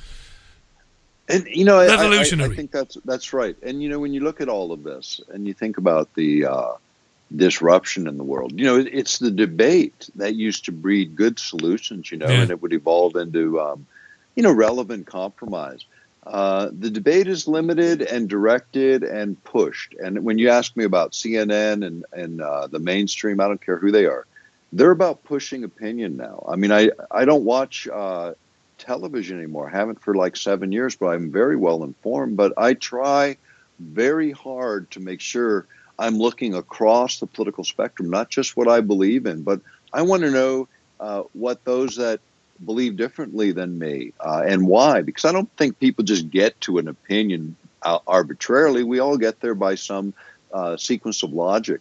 And, revolutionary. I think that's right. And, when you look at all of this and you think about the disruption in the world, it's the debate that used to breed good solutions, and it would evolve into, relevant compromise. The debate is limited and directed and pushed. And when you ask me about CNN and the mainstream, I don't care who they are, they're about pushing opinion now. I mean, I don't watch television anymore. I haven't for like 7 years, but I'm very well informed. But I try very hard to make sure I'm looking across the political spectrum, not just what I believe in, but I want to know what those that believe differently than me and why. Because I don't think people just get to an opinion arbitrarily. We all get there by some sequence of logic.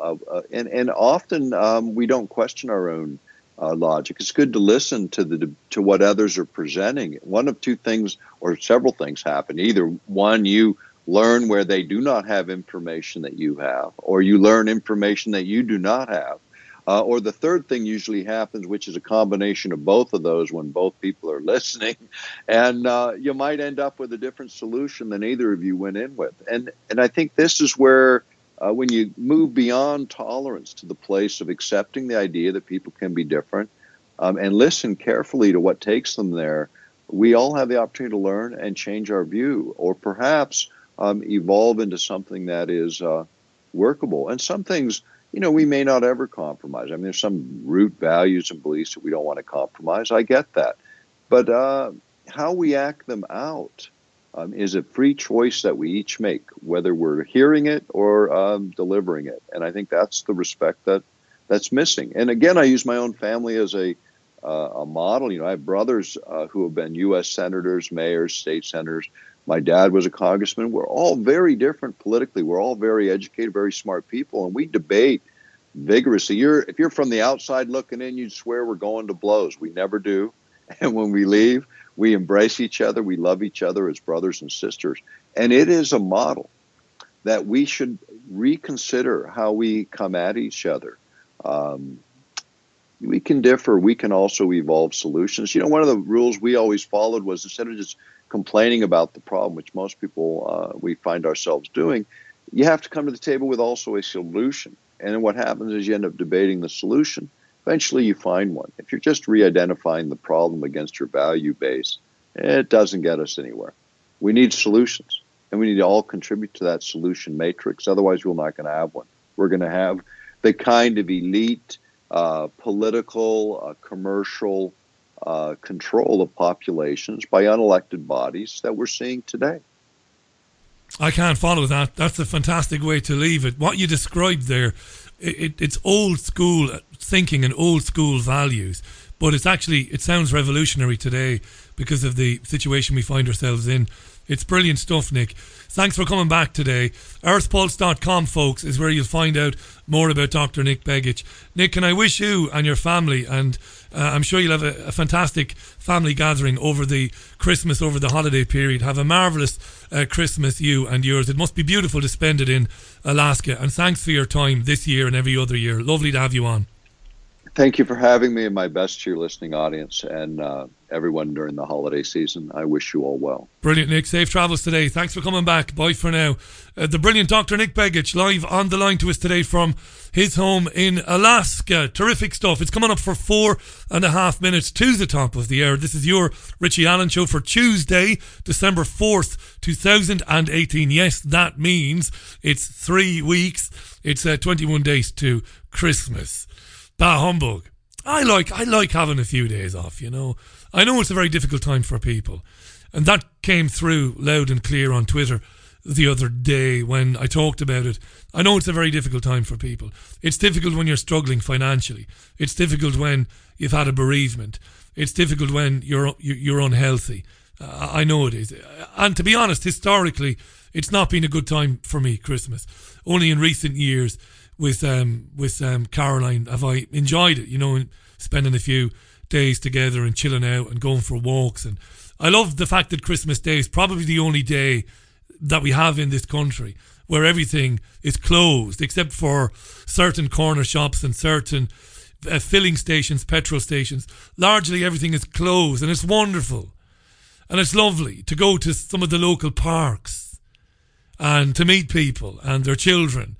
And often we don't question our own logic. It's good to listen to what others are presenting. One of two things or several things happen. Either one, you learn where they do not have information that you have, or you learn information that you do not have. Or the third thing usually happens, which is a combination of both of those when both people are listening. And you might end up with a different solution than either of you went in with. And I think this is where when you move beyond tolerance to the place of accepting the idea that people can be different and listen carefully to what takes them there, we all have the opportunity to learn and change our view, or perhaps evolve into something that is workable. And some things, we may not ever compromise. I mean, there's some root values and beliefs that we don't want to compromise. I get that. But how we act them out is a free choice that we each make, whether we're hearing it or delivering it. And I think that's the respect that's missing. And again, I use my own family as a model. I have brothers who have been U.S. senators, mayors, state senators. My dad was a congressman. We're all very different politically. We're all very educated, very smart people, and we debate vigorously. If you're from the outside looking in, you'd swear we're going to blows. We never do. And when we leave, we embrace each other. We love each other as brothers and sisters. And it is a model that we should reconsider how we come at each other. We can differ. We can also evolve solutions. One of the rules we always followed was, instead of just complaining about the problem, which most people we find ourselves doing, you have to come to the table with also a solution. And then what happens is you end up debating the solution. Eventually you find one. If you're just re-identifying the problem against your value base, it doesn't get us anywhere. We need solutions, and we need to all contribute to that solution matrix. Otherwise, we're not going to have one. We're going to have the kind of elite, political, commercial control of populations by unelected bodies that we're seeing today. I can't follow that. That's a fantastic way to leave it. What you described there, it's old school thinking and old school values, but it sounds revolutionary today. because of the situation we find ourselves in. It's brilliant stuff, Nick. Thanks for coming back today. earthpulse.com, folks, is where you'll find out more about Dr. Nick Begich. Nick, can I wish you and your family, and I'm sure you'll have a fantastic family gathering over the Christmas, over the holiday period. Have a marvellous Christmas, you and yours. It must be beautiful to spend it in Alaska. And thanks for your time this year and every other year. Lovely to have you on. Thank you for having me, and my best to your listening audience and everyone during the holiday season. I wish you all well. Brilliant, Nick. Safe travels today. Thanks for coming back. Bye for now. The brilliant Dr. Nick Begich live on the line to us today from his home in Alaska. Terrific stuff. It's coming up for 4.5 minutes to the top of the hour. This is your Richie Allen Show for Tuesday, December 4th, 2018. Yes, that means it's 3 weeks. It's 21 days to Christmas. Bah humbug. I like having a few days off, you know. I know it's a very difficult time for people. And that came through loud and clear on Twitter the other day when I talked about it. I know it's a very difficult time for people. It's difficult when you're struggling financially. It's difficult when you've had a bereavement. It's difficult when you're unhealthy. I know it is. And to be honest, historically, it's not been a good time for me, Christmas. Only in recent years with Caroline have I enjoyed it, you know, spending a few days together and chilling out and going for walks. And I love the fact that Christmas Day is probably the only day that we have in this country where everything is closed except for certain corner shops and certain filling stations, petrol stations. Largely everything is closed, and it's wonderful. And it's lovely to go to some of the local parks and to meet people and their children.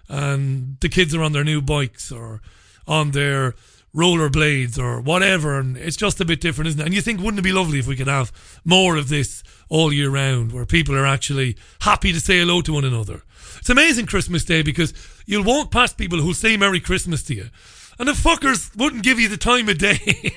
And the kids are on their new bikes or on their rollerblades or whatever, and it's just a bit different, isn't it? And you think, wouldn't it be lovely if we could have more of this all year round, where people are actually happy to say hello to one another? It's amazing Christmas Day, because you'll walk past people who'll say Merry Christmas to you, and the fuckers wouldn't give you the time of day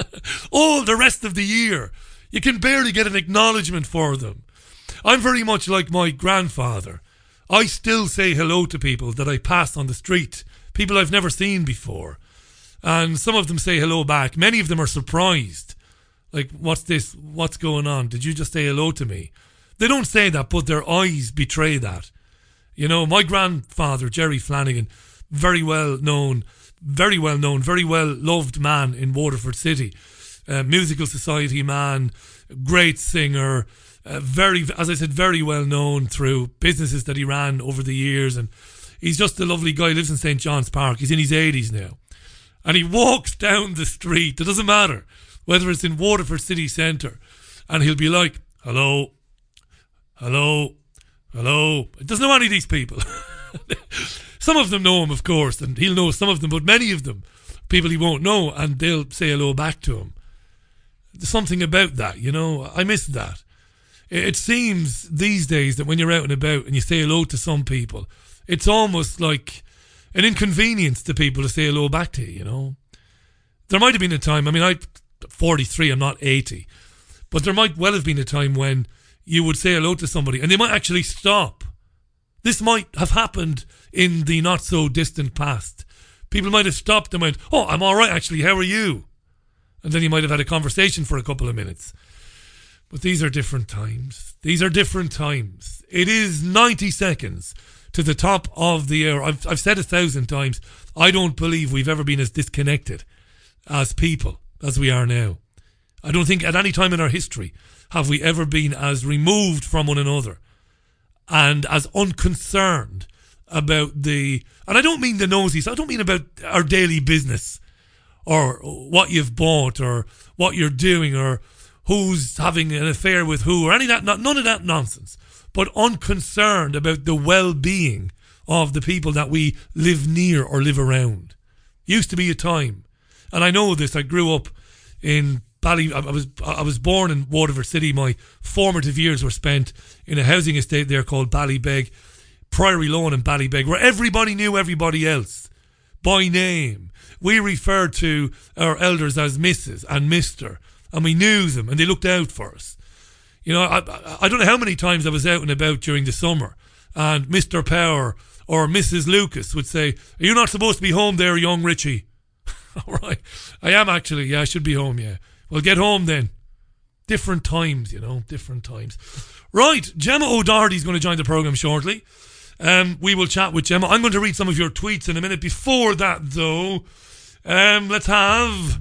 all the rest of the year. You can barely get an acknowledgement for them. I'm very much like my grandfather. I still say hello to people that I pass on the street, people I've never seen before. And some of them say hello back. Many of them are surprised. Like, what's this? What's going on? Did you just say hello to me? They don't say that, but their eyes betray that. You know, my grandfather, Jerry Flanagan, very well known, very well loved man in Waterford City. Musical Society man, great singer, as I said, very well known through businesses that he ran over the years, and he's just a lovely guy. He lives in St. John's Park. He's in his 80s now, and he walks down the street. It doesn't matter whether it's in Waterford City Centre, and he'll be like, hello, hello, hello. He doesn't know any of these people. Some of them know him, of course, and he'll know some of them, but many of them, people he won't know, and they'll say hello back to him. There's something about that, you know. I miss that. It seems these days that when you're out and about and you say hello to some people, it's almost like an inconvenience to people to say hello back to you, you know. There might have been a time, I'm 43, I'm not 80, but there might well have been a time when you would say hello to somebody and they might actually stop. This might have happened in the not so distant past. People might have stopped and went, oh, I'm all right actually, how are you? And then you might have had a conversation for a couple of minutes. But these are different times. These are different times. It is 90 seconds to the top of the hour. I've said 1,000 times, I don't believe we've ever been as disconnected as people as we are now. I don't think at any time in our history have we ever been as removed from one another and as unconcerned about and I don't mean the nosies, I don't mean about our daily business or what you've bought or what you're doing or who's having an affair with who or any of that, none of that nonsense, but unconcerned about the well-being of the people that we live near or live around. Used to be a time, and I know this, I grew up in I was born in Waterford City. My formative years were spent in a housing estate there called Ballybeg, Priory Lawn in Ballybeg, where everybody knew everybody else by name. We referred to our elders as Mrs. and Mr., and we knew them, and they looked out for us. You know, I don't know how many times I was out and about during the summer, and Mr. Power or Mrs. Lucas would say, are you not supposed to be home there, young Richie? All right. I am actually. Yeah, I should be home, yeah. Well, get home then. different times, different times. Right, Gemma O'Doherty's going to join the programme shortly. We will chat with Gemma. I'm going to read some of your tweets in a minute. Before that, though, let's have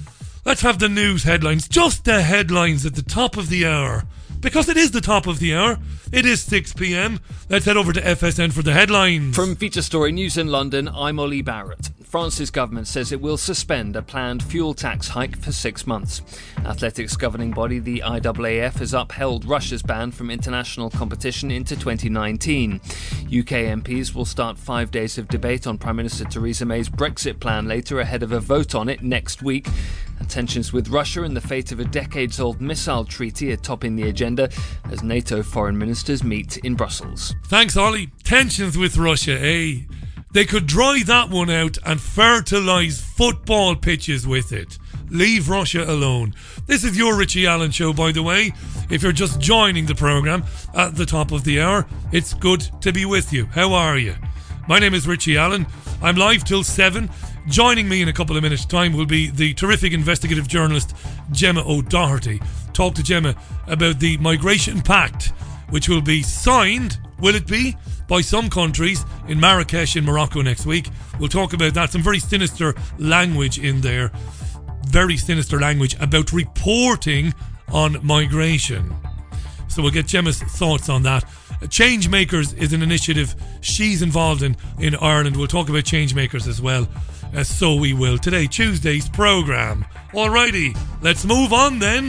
the news headlines. Just the headlines at the top of the hour. Because it is the top of the hour. It is 6 p.m. Let's head over to FSN for the headlines. From Feature Story News in London, I'm Ollie Barrett. France's government says it will suspend a planned fuel tax hike for 6 months. Athletics governing body, the IAAF, has upheld Russia's ban from international competition into 2019. UK MPs will start 5 days of debate on Prime Minister Theresa May's Brexit plan later, ahead of a vote on it next week. And tensions with Russia and the fate of a decades-old missile treaty are topping the agenda as NATO foreign ministers meet in Brussels. Thanks, Ollie. Tensions with Russia, eh? They could dry that one out and fertilise football pitches with it. Leave Russia alone. This is your Richie Allen show, by the way. If you're just joining the programme at the top of the hour, it's good to be with you. How are you? My name is Richie Allen. I'm live till 7. Joining me in a couple of minutes' time will be the terrific investigative journalist Gemma O'Doherty. Talk to Gemma about the Migration Pact, which will be signed, will it be, by some countries in Marrakesh in Morocco next week. We'll talk about that. Some very sinister language in there. Very sinister language about reporting on migration. So we'll get Gemma's thoughts on that. Changemakers is an initiative she's involved in Ireland. We'll talk about Changemakers as well. So we will. Today, Tuesday's programme. Alrighty, let's move on then.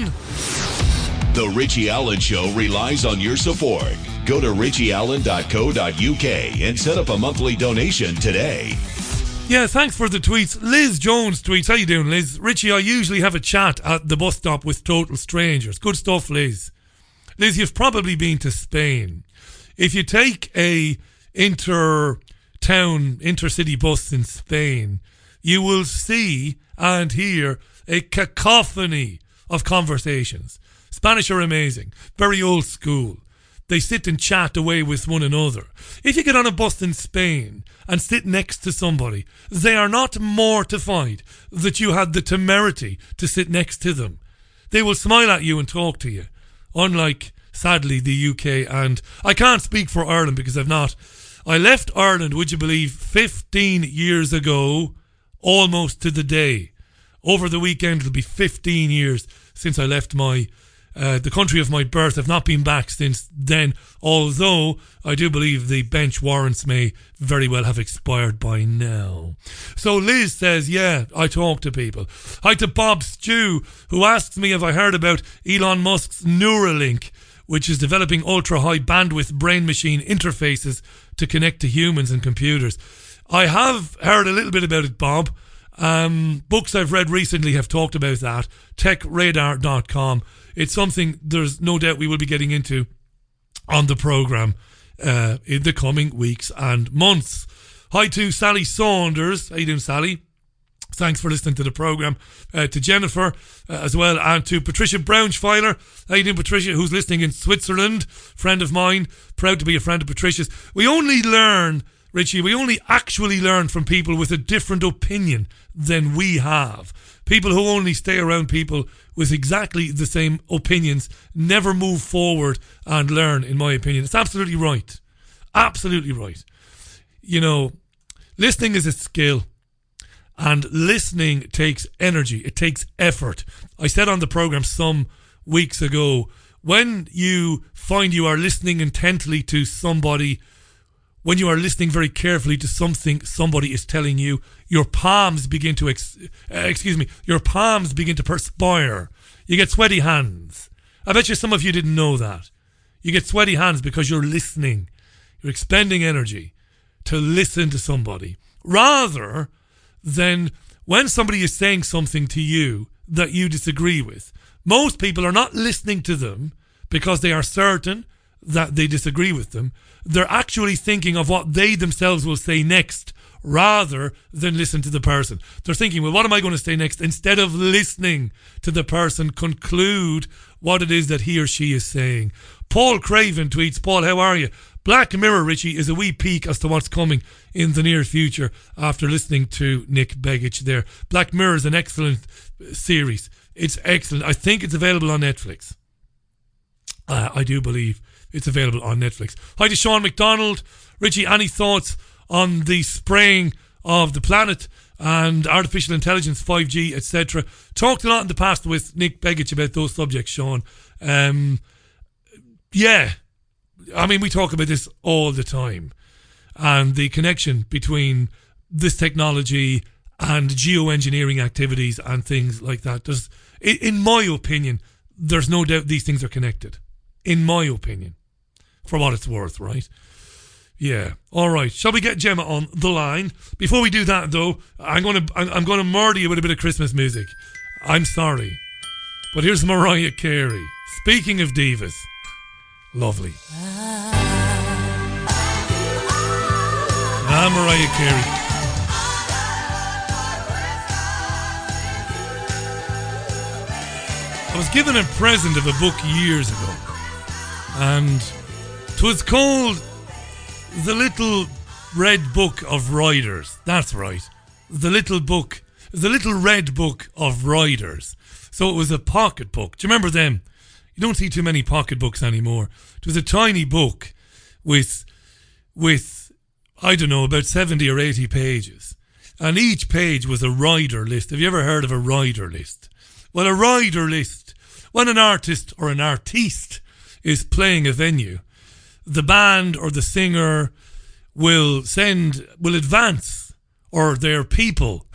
The Richie Allen Show relies on your support. Go to richieallen.co.uk and set up a monthly donation today. Yeah, thanks for the tweets. Liz Jones tweets. How you doing, Liz? Richie, I usually have a chat at the bus stop with total strangers. Good stuff, Liz. Liz, you've probably been to Spain. If you take a intercity bus in Spain, you will see and hear a cacophony of conversations. Spanish are amazing. Very old school. They sit and chat away with one another. If you get on a bus in Spain and sit next to somebody, they are not mortified that you had the temerity to sit next to them. They will smile at you and talk to you. Unlike, sadly, the UK, and I can't speak for Ireland because I've not. I left Ireland, would you believe, 15 years ago, almost to the day. Over the weekend, it'll be 15 years since I left the country of my birth. I've not been back since then, although I do believe the bench warrants may very well have expired by now. So Liz says, yeah, I talk to people. Hi to Bob Stew, who asks me if I heard about Elon Musk's Neuralink, which is developing ultra-high bandwidth brain-machine interfaces to connect to humans and computers. I have heard a little bit about it, Bob. Books I've read recently have talked about that. techradar.com. It's something there's no doubt we will be getting into on the programme in the coming weeks and months. Hi to Sally Saunders. How you doing, Sally? Thanks for listening to the programme. To Jennifer as well, and to Patricia Braunschweiler. How you doing, Patricia, who's listening in Switzerland? Friend of mine. Proud to be a friend of Patricia's. We only learn, Richie, we only actually learn from people with a different opinion than we have. People who only stay around people with exactly the same opinions never move forward and learn, in my opinion. It's absolutely right. Absolutely right. You know, listening is a skill. And listening takes energy. It takes effort. I said on the programme some weeks ago, when you find you are listening intently to somebody, when you are listening very carefully to something somebody is telling you, your palms begin to your palms begin to perspire. You get sweaty hands. I bet you some of you didn't know that. You get sweaty hands because you're listening. You're expending energy to listen to somebody, rather than when somebody is saying something to you that you disagree with. Most people are not listening to them because they are certain that they disagree with them. They're actually thinking of what they themselves will say next, rather than listen to the person. They're thinking, well, what am I going to say next? Instead of listening to the person conclude what it is that he or she is saying. Paul Craven tweets, Paul, how are you? Black Mirror, Richie, is a wee peek as to what's coming in the near future after listening to Nick Begich there. Black Mirror is an excellent series. It's excellent. I think it's available on Netflix. I do believe it's available on Netflix. Hi to Sean McDonald. Richie, any thoughts on the spraying of the planet and artificial intelligence, 5G, etc.? Talked a lot in the past with Nick Begich about those subjects, Sean. Yeah. I mean, we talk about this all the time. And the connection between this technology and geoengineering activities and things like that. In my opinion, there's no doubt these things are connected. In my opinion. For what it's worth, right? Yeah. All right. Shall we get Gemma on the line? Before we do that, though, I'm gonna murder you with a bit of Christmas music. I'm sorry, but here's Mariah Carey. Speaking of divas, lovely. Mariah Carey. I was given a present of a book years ago, and 'twas called The Little Red Book of Riders. That's right. The Little Red Book of Riders. So it was a pocket book. Do you remember them? You don't see too many pocket books anymore. It was a tiny book with I don't know, about 70 or 80 pages. And each page was a rider list. Have you ever heard of a rider list? Well, a rider list, when an artist or an artiste is playing a venue, the band or the singer will advance, or their people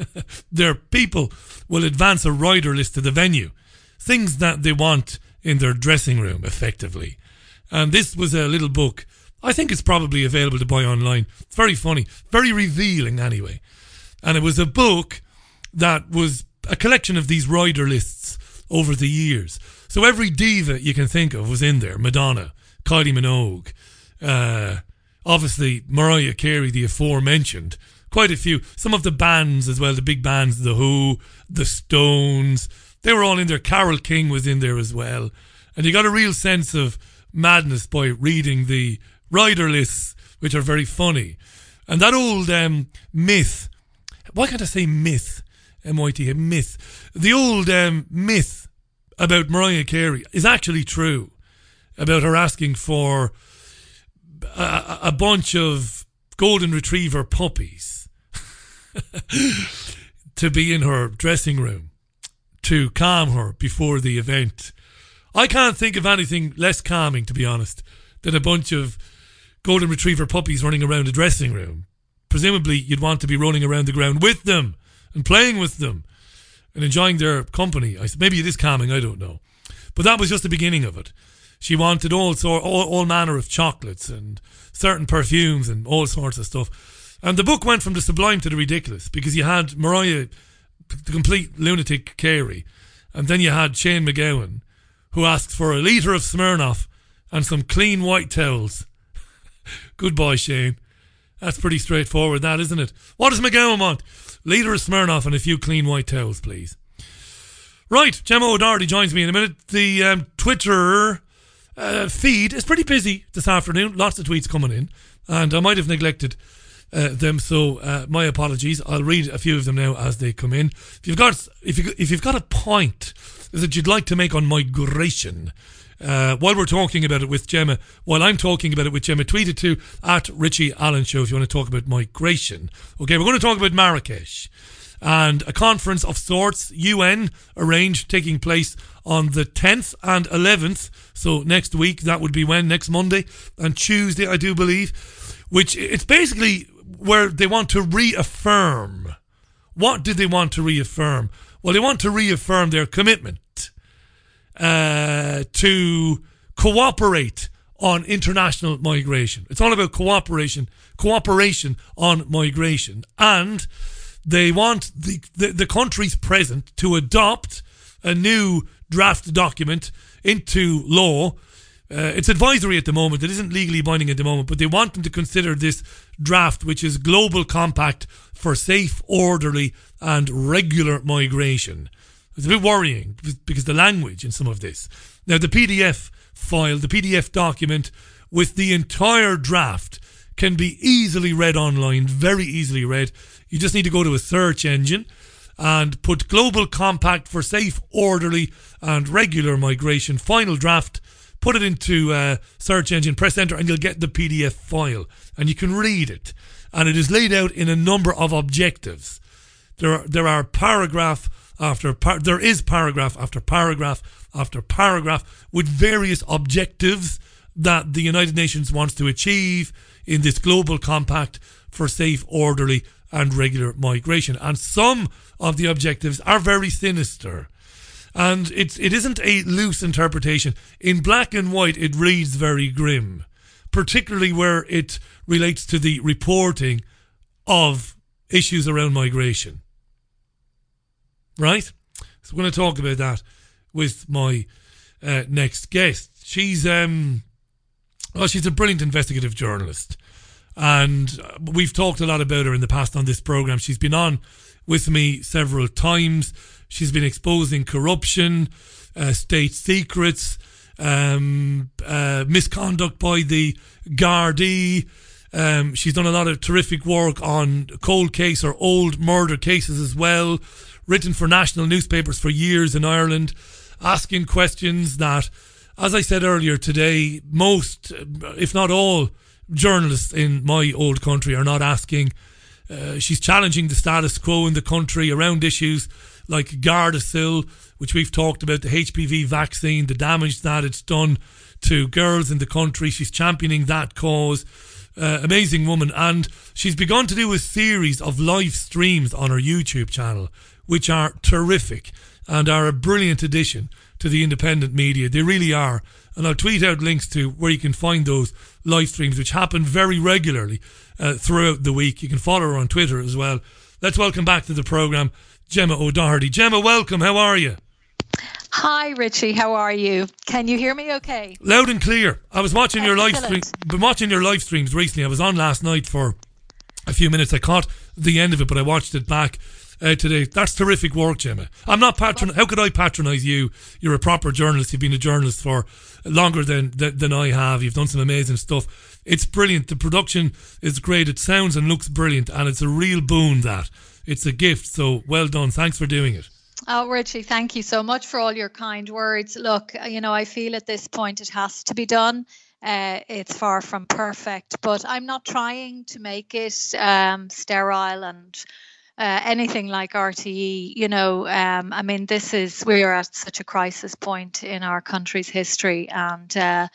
will advance a rider list to the venue. Things that they want in their dressing room, effectively. And this was a little book. I think it's probably available to buy online. It's very funny, very revealing anyway. And it was a book that was a collection of these rider lists over the years. So every diva you can think of was in there. Madonna, Kylie Minogue, obviously Mariah Carey, the aforementioned. Quite a few. Some of the bands as well, the big bands, The Who, The Stones. They were all in there. Carole King was in there as well. And you got a real sense of madness by reading the rider lists, which are very funny. And that old myth, why can't I say myth? M-Y-T, myth. The old myth about Mariah Carey is actually true, about her asking for a bunch of golden retriever puppies to be in her dressing room to calm her before the event. I can't think of anything less calming, to be honest, than a bunch of golden retriever puppies running around a dressing room. Presumably you'd want to be rolling around the ground with them and playing with them and enjoying their company. Maybe it is calming, I don't know. But that was just the beginning of it. She wanted all manner of chocolates and certain perfumes and all sorts of stuff. And the book went from the sublime to the ridiculous, because you had Mariah, the complete lunatic Carey, and then you had Shane MacGowan, who asked for a litre of Smirnoff and some clean white towels. Goodbye, Shane. That's pretty straightforward, that, isn't it? What does McGowan want? Litre of Smirnoff and a few clean white towels, please. Right, Gemma O'Doherty joins me in a minute. The Twitter feed is pretty busy this afternoon. Lots of tweets coming in, and I might have neglected them, so my apologies. I'll read a few of them now as they come in. If you've got a point that you'd like to make on migration, while we're talking about it with Gemma, while I'm talking about it with Gemma, tweet it to @RichieAllen Show if you want to talk about migration. Okay, we're going to talk about Marrakesh and a conference of sorts, UN arranged, taking place on the 10th and 11th. So next week, that would be when? Next Monday and Tuesday, I do believe. Which it's basically where they want to reaffirm. What did they want to reaffirm? Well, they want to reaffirm their commitment to cooperate on international migration. It's all about cooperation on migration. And they want the countries present to adopt a new draft document into law. It's advisory at the moment. It isn't legally binding at the moment, but they want them to consider this draft, which is Global Compact for Safe, Orderly and Regular Migration. It's a bit worrying because the language in some of this. Now, the PDF file, the PDF document with the entire draft can be easily read online, very easily read. You just need to go to a search engine and put Global Compact for Safe, Orderly and Regular Migration, final draft. Put it into search engine, press enter, and you'll get the PDF file. And you can read it. And it is laid out in a number of objectives. There are paragraph after there is paragraph after paragraph after paragraph with various objectives that the United Nations wants to achieve in this Global Compact for Safe, Orderly and Regular Migration. And some of the objectives are very sinister. And it isn't a loose interpretation. In black and white, it reads very grim, particularly where it relates to the reporting of issues around migration. Right? So we're going to talk about that with my next guest. She's a brilliant investigative journalist. And we've talked a lot about her in the past on this programme. She's been on with me several times. She's been exposing corruption, state secrets, misconduct by the Gardaí. She's done a lot of terrific work on cold case or old murder cases as well. Written for national newspapers for years in Ireland, asking questions that, as I said earlier today, most, if not all, journalists in my old country are not asking. She's challenging the status quo in the country around issues like Gardasil, which we've talked about, the HPV vaccine, the damage that it's done to girls in the country. She's championing that cause. Amazing woman. And she's begun to do a series of live streams on her YouTube channel, which are terrific and are a brilliant addition to the independent media. They really are. And I'll tweet out links to where you can find those live streams, which happen very regularly throughout the week. You can follow her on Twitter as well. Let's welcome back to the programme Gemma O'Doherty. Gemma, welcome. How are you? Hi, Richie. How are you? Can you hear me okay? Loud and clear. I was watching your live stream. Been watching your live streams recently. I was on last night for a few minutes. I caught the end of it, but I watched it back today. That's terrific work, Gemma. I'm not how could I patronise you? You're a proper journalist. You've been a journalist for longer than I have. You've done some amazing stuff. It's brilliant. The production is great. It sounds and looks brilliant, and it's a real boon. That it's a gift. So well done. Thanks for doing it. Oh, Richie, thank you so much for all your kind words. Look, I feel at this point it has to be done. It's far from perfect, but I'm not trying to make it sterile and anything like RTE. We are at such a crisis point in our country's history, and a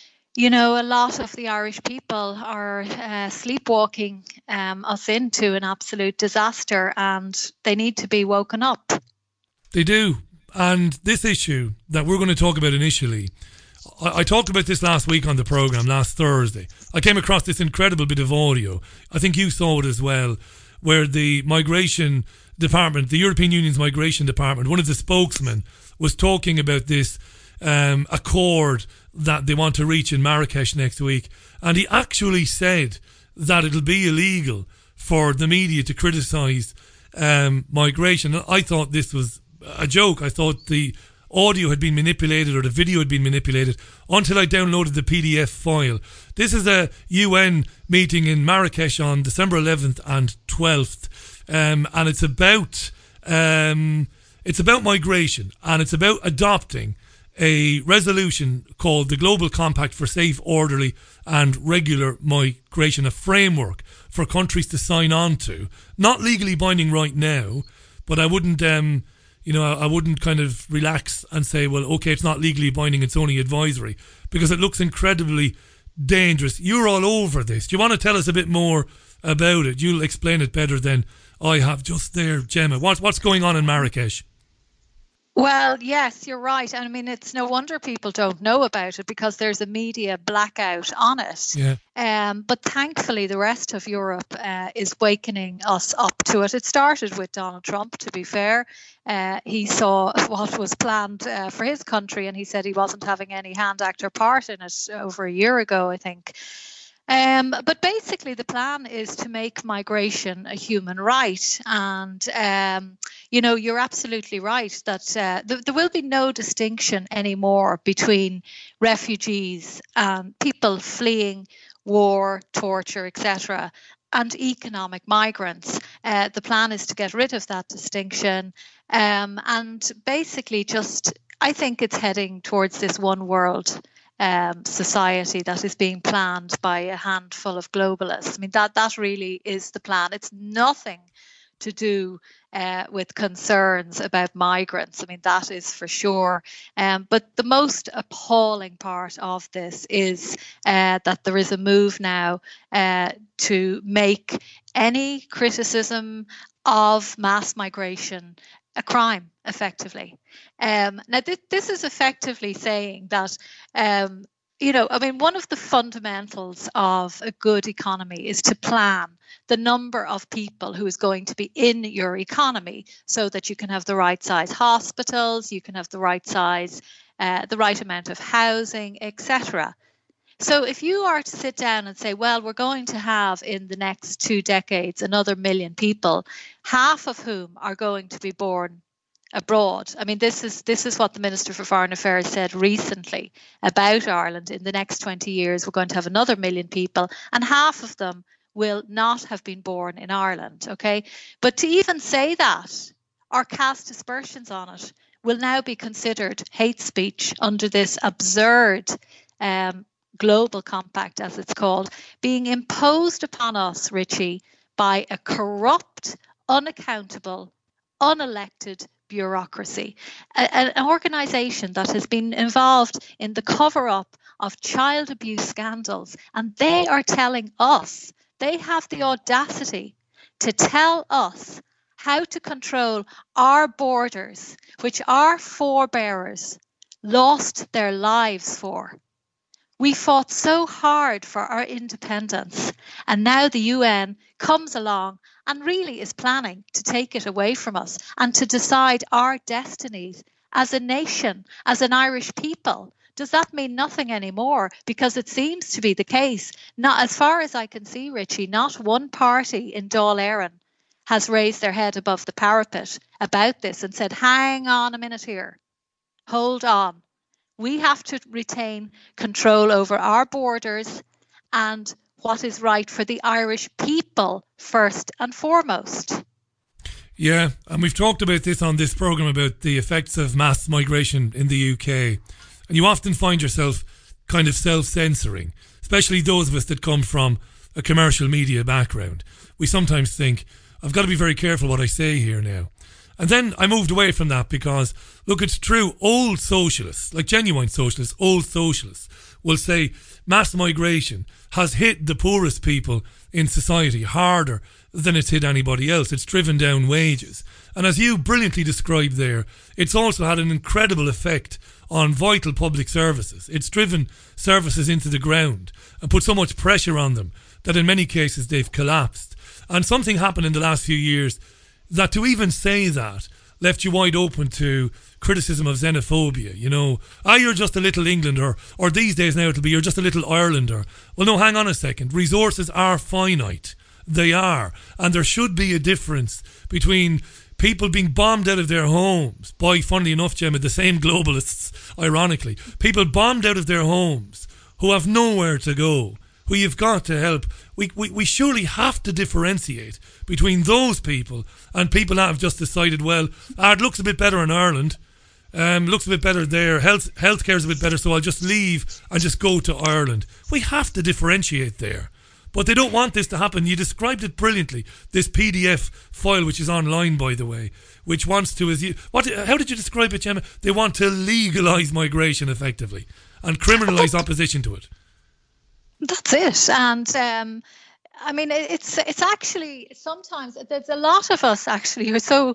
lot of the Irish people are sleepwalking us into an absolute disaster, and they need to be woken up. They do. And this issue that we're going to talk about initially, I talked about this last week on the programme, last Thursday. I came across this incredible bit of audio. I think you saw it as well, where the migration department, the European Union's migration department, one of the spokesmen was talking about this accord that they want to reach in Marrakesh next week. And he actually said that it'll be illegal for the media to criticise migration. I thought this was a joke. I thought the audio had been manipulated or the video had been manipulated until I downloaded the PDF file. This is a UN meeting in Marrakesh on December 11th and 12th, and it's about migration, and it's about adopting a resolution called the Global Compact for Safe, Orderly and Regular Migration, a framework for countries to sign on to. Not legally binding right now, but I wouldn't I wouldn't kind of relax and say, well, okay, it's not legally binding, it's only advisory, because it looks incredibly dangerous. You're all over this. Do you want to tell us a bit more about it? You'll explain it better than I have just there, Gemma. What's going on in Marrakesh? Well, yes, you're right. I mean, it's no wonder people don't know about it, because there's a media blackout on it. Yeah. But thankfully, the rest of Europe is wakening us up to it. It started with Donald Trump, to be fair. He saw what was planned for his country, and he said he wasn't having any hand, act or part in it over a year ago, I think. But basically, the plan is to make migration a human right. And, you're absolutely right that there will be no distinction anymore between refugees and people fleeing war, torture, etc., and economic migrants. The plan is to get rid of that distinction and basically I think it's heading towards this one world society that is being planned by a handful of globalists. I mean, that really is the plan. It's nothing to do with concerns about migrants. I mean, that is for sure. But the most appalling part of this is that there is a move now to make any criticism of mass migration a crime, effectively. Now, this is effectively saying that one of the fundamentals of a good economy is to plan the number of people who is going to be in your economy so that you can have the right size hospitals, you can have the right size, the right amount of housing, etc. So if you are to sit down and say, well, we're going to have in the next 2 decades another million people, half of whom are going to be born abroad. I mean, this is what the Minister for Foreign Affairs said recently about Ireland. In the next 20 years, we're going to have another million people, and half of them will not have been born in Ireland. Okay, but to even say that or cast aspersions on it will now be considered hate speech under this absurd global compact, as it's called, being imposed upon us, Richie, by a corrupt, unaccountable, unelected bureaucracy, an organisation that has been involved in the cover-up of child abuse scandals. And they are telling us, they have the audacity to tell us how to control our borders, which our forebears lost their lives for. We fought so hard for our independence, and now the UN comes along and really is planning to take it away from us and to decide our destinies as a nation, as an Irish people. Does that mean nothing anymore? Because it seems to be the case. Not, as far as I can see, Richie, not one party in Dáil Éireann has raised their head above the parapet about this and said, hang on a minute here, hold on. We have to retain control over our borders and what is right for the Irish people first and foremost. Yeah, and we've talked about this on this programme about the effects of mass migration in the UK. And you often find yourself kind of self-censoring, especially those of us that come from a commercial media background. We sometimes think, I've got to be very careful what I say here now. And then I moved away from that because, look, it's true, old socialists, like genuine socialists, old socialists, will say mass migration has hit the poorest people in society harder than it's hit anybody else. It's driven down wages. And as you brilliantly described there, it's also had an incredible effect on vital public services. It's driven services into the ground and put so much pressure on them that in many cases they've collapsed. And something happened in the last few years that to even say that left you wide open to criticism of xenophobia. You know, you're just a little Englander, or these days now it'll be you're just a little Irelander. Well, no, hang on a second. Resources are finite. They are. And there should be a difference between people being bombed out of their homes by, funnily enough, Gemma, the same globalists, ironically. People bombed out of their homes who have nowhere to go, who you've got to help. We surely have to differentiate between those people and people that have just decided, well, it looks a bit better in Ireland, looks a bit better there, healthcare is a bit better, so I'll just leave and just go to Ireland. We have to differentiate there. But they don't want this to happen. You described it brilliantly. This PDF file, which is online, by the way, which wants to, how did you describe it, Gemma? They want to legalise migration effectively and criminalise opposition to it. That's it. And I mean, it's actually sometimes there's a lot of us actually who are so,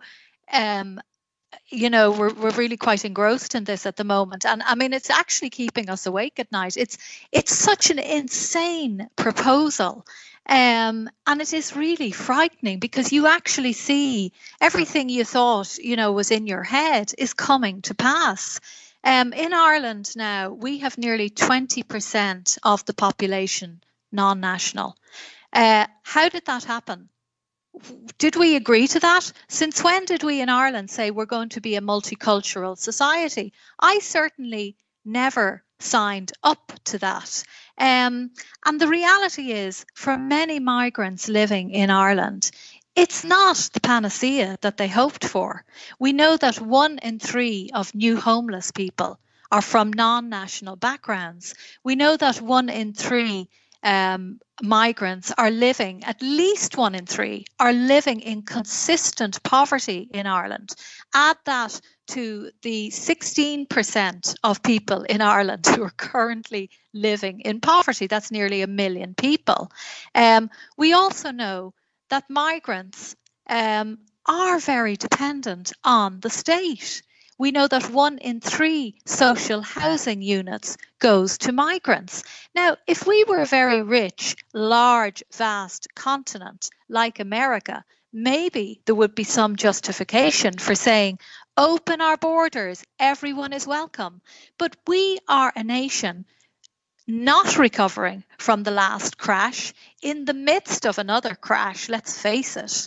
we're really quite engrossed in this at the moment. And I mean, it's actually keeping us awake at night. It's such an insane proposal. And it is really frightening because you actually see everything you thought, was in your head is coming to pass. In Ireland now, we have nearly 20% of the population non-national. How did that happen? Did we agree to that? Since when did we in Ireland say we're going to be a multicultural society? I certainly never signed up to that. And the reality is, for many migrants living in Ireland, it's not the panacea that they hoped for. We know that 1 in 3 of new homeless people are from non-national backgrounds. We know that 1 in 3 migrants are living, at least 1 in 3, are living in consistent poverty in Ireland. Add that to the 16% of people in Ireland who are currently living in poverty. That's nearly 1 million people. We also know that migrants are very dependent on the state. We know that 1 in 3 social housing units goes to migrants. Now, if we were a very rich, large, vast continent like America, maybe there would be some justification for saying, open our borders, everyone is welcome. But we are a nation not recovering from the last crash, in the midst of another crash, let's face it.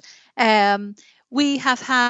We have had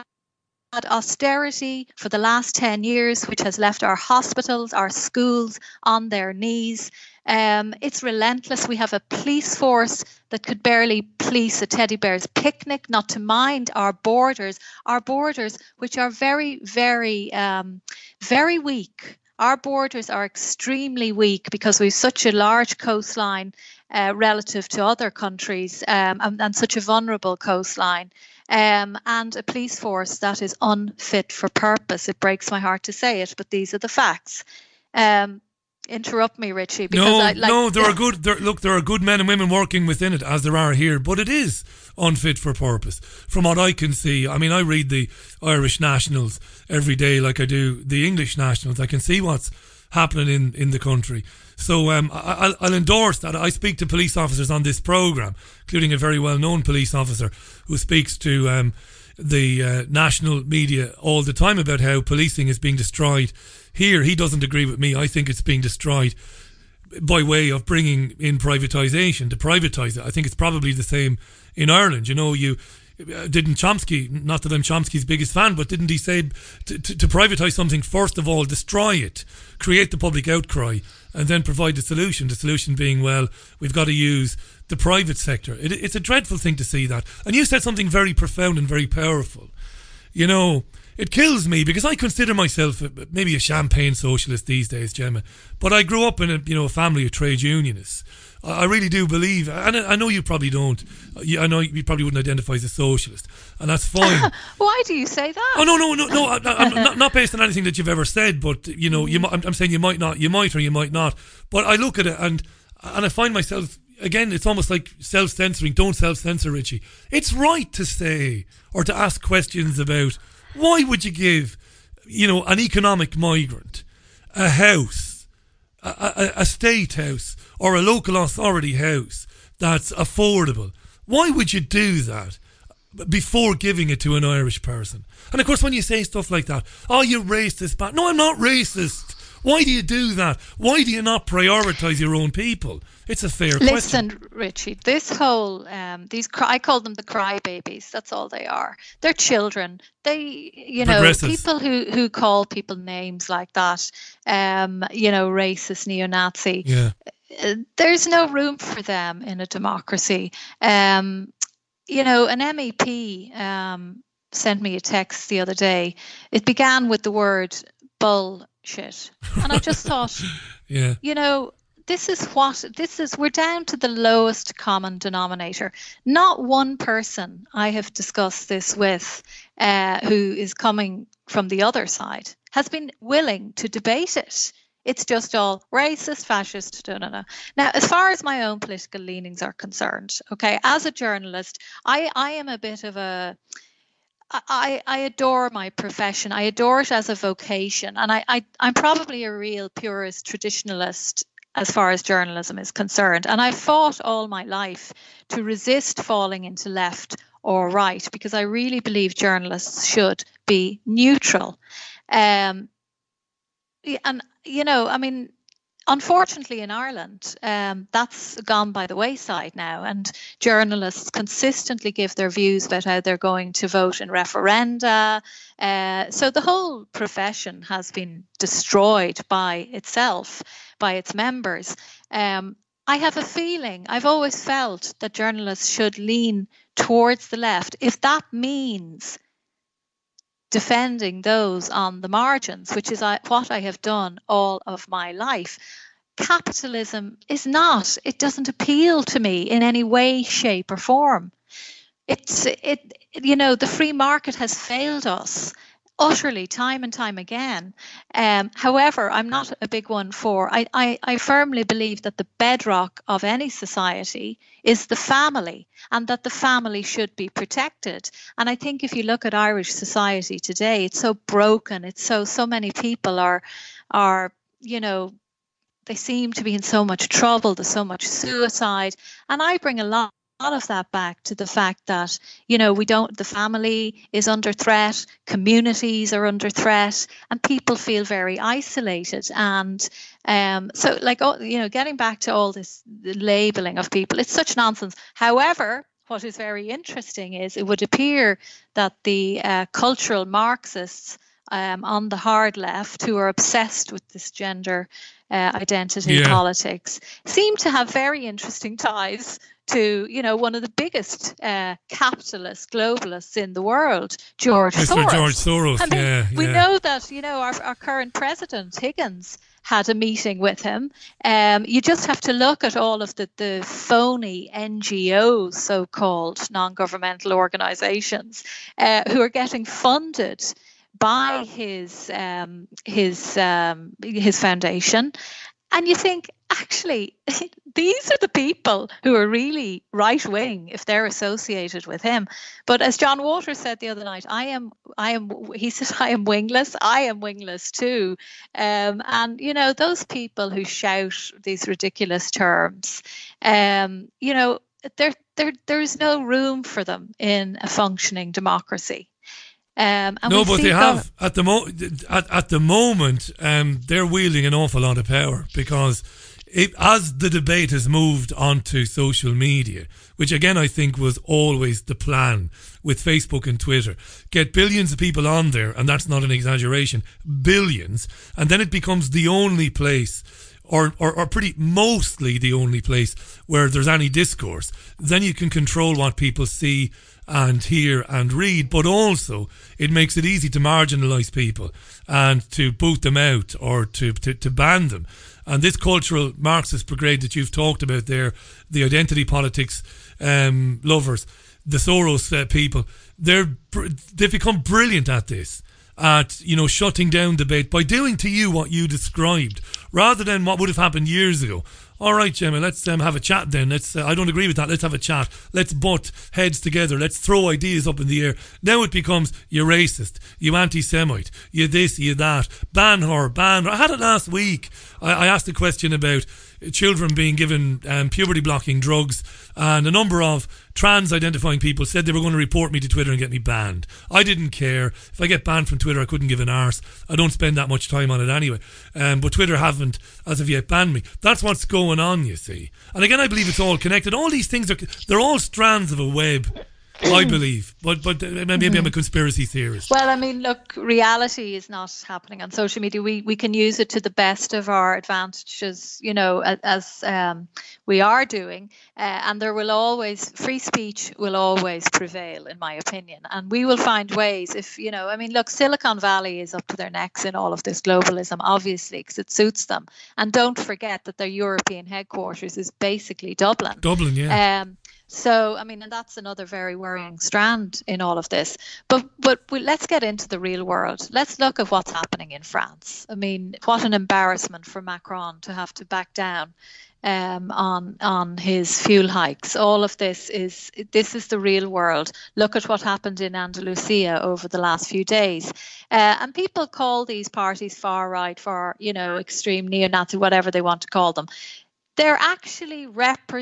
austerity for the last 10 years, which has left our hospitals, our schools on their knees. It's relentless. We have a police force that could barely police a teddy bear's picnic, not to mind our borders, which are very, very, very weak. Our borders are extremely weak because we have such a large coastline relative to other countries and such a vulnerable coastline. And a police force that is unfit for purpose. It breaks my heart to say it, but these are the facts. Interrupt me, Richie. Because there are good. There are good men and women working within it, as there are here, but it is unfit for purpose. From what I can see, I mean, I read the Irish Nationals every day, like I do the English Nationals. I can see what's happening in the country. So I'll endorse that. I speak to police officers on this programme, including a very well-known police officer who speaks to the national media all the time about how policing is being destroyed here. He doesn't agree with me. I think it's being destroyed by way of bringing in privatisation, to privatise it. I think it's probably the same in Ireland. You know, didn't Chomsky, not that I'm Chomsky's biggest fan, but didn't he say to privatise something, first of all, destroy it, create the public outcry, and then provide the solution? The solution being, well, we've got to use the private sector. It's a dreadful thing to see that. And you said something very profound and very powerful. You know, it kills me because I consider myself maybe a champagne socialist these days, Gemma, but I grew up in a family of trade unionists. I really do believe, and I know you probably don't. I know you probably wouldn't identify as a socialist, and that's fine. Why do you say that? Oh no! I'm not based on anything that you've ever said, but you know, I'm saying you might not, you might or you might not. But I look at it and I find myself, again, it's almost like self-censoring. Don't self-censor, Richie. It's right to say or to ask questions about why would you give, an economic migrant a house, a state house, or a local authority house that's affordable? Why would you do that before giving it to an Irish person? And of course, when you say stuff like that, oh, you're racist, but no, I'm not racist. Why do you do that? Why do you not prioritise your own people? It's a fair question. Listen, Richie, this whole, I call them the crybabies. That's all they are. They're children. They, people who call people names like that, racist, neo-Nazi. Yeah. There's no room for them in a democracy. An MEP sent me a text the other day. It began with the word bullshit. And I just thought, yeah. We're down to the lowest common denominator. Not one person I have discussed this with who is coming from the other side has been willing to debate it. It's just all racist, fascist, Now, as far as my own political leanings are concerned, okay, as a journalist, I am a bit of a... I adore my profession. I adore it as a vocation. And I'm probably a real purist traditionalist as far as journalism is concerned. And I fought all my life to resist falling into left or right, because I really believe journalists should be neutral. unfortunately, in Ireland, that's gone by the wayside now, and journalists consistently give their views about how they're going to vote in referenda. So the whole profession has been destroyed by itself, by its members. I have a feeling, I've always felt that journalists should lean towards the left, if that means defending those on the margins, which is what I have done all of my life. Capitalism is not, it doesn't appeal to me in any way, shape or form. The free market has failed us utterly time and time again. However, I'm not a big one for, I firmly believe that the bedrock of any society is the family, and that the family should be protected. And I think if you look at Irish society today, it's so broken. It's so many people are, they seem to be in so much trouble. There's so much suicide. And I bring a lot of that back to the fact that, the family is under threat, communities are under threat, and people feel very isolated. And getting back to all this labeling of people, it's such nonsense. However, what is very interesting is it would appear that the cultural Marxists on the hard left, who are obsessed with this gender identity politics, seem to have very interesting ties to, one of the biggest capitalist globalists in the world, George Soros. George Soros, I mean, we know that, our current president, Higgins, had a meeting with him. You just have to look at all of the phony NGOs, so-called non-governmental organizations, who are getting funded by his foundation. And you think, actually, these are the people who are really right-wing if they're associated with him. But as John Waters said the other night, he said, I am wingless. I am wingless too. And, those people who shout these ridiculous terms, there is no room for them in a functioning democracy. But they have at the moment. They're wielding an awful lot of power, because as the debate has moved onto social media, which again I think was always the plan with Facebook and Twitter, get billions of people on there, and that's not an exaggeration, billions, and then it becomes the only place, or pretty mostly the only place where there's any discourse. Then you can control what people see and hear and read, but also it makes it easy to marginalise people and to boot them out or to ban them. And this cultural Marxist brigade that you've talked about there, the identity politics lovers, the Soros people, they've become brilliant at this, at shutting down debate by doing to you what you described, rather than what would have happened years ago. All right, Gemma, let's have a chat then. I don't agree with that. Let's have a chat. Let's butt heads together. Let's throw ideas up in the air. Now it becomes, you racist, you anti-Semite, you this, you that, ban her. I had it last week. I asked a question about children being given puberty-blocking drugs, and a number of trans-identifying people said they were going to report me to Twitter and get me banned. I didn't care. If I get banned from Twitter, I couldn't give an arse. I don't spend that much time on it anyway. But Twitter haven't, as of yet, banned me. That's what's going on, you see. And again, I believe it's all connected. All these things they're all strands of a web, I believe. But maybe I'm a conspiracy theorist. Well, I mean, look, reality is not happening on social media. We can use it to the best of our advantages, as we are doing. And there will always, free speech will always prevail, in my opinion. And we will find ways look, Silicon Valley is up to their necks in all of this globalism, obviously, because it suits them. And don't forget that their European headquarters is basically Dublin. Dublin, yeah. So, and that's another very worrying strand in all of this. But let's get into the real world. Let's look at what's happening in France. What an embarrassment for Macron to have to back down on his fuel hikes. All of this is the real world. Look at what happened in Andalusia over the last few days. And people call these parties far right, extreme neo-Nazi, whatever they want to call them. They're actually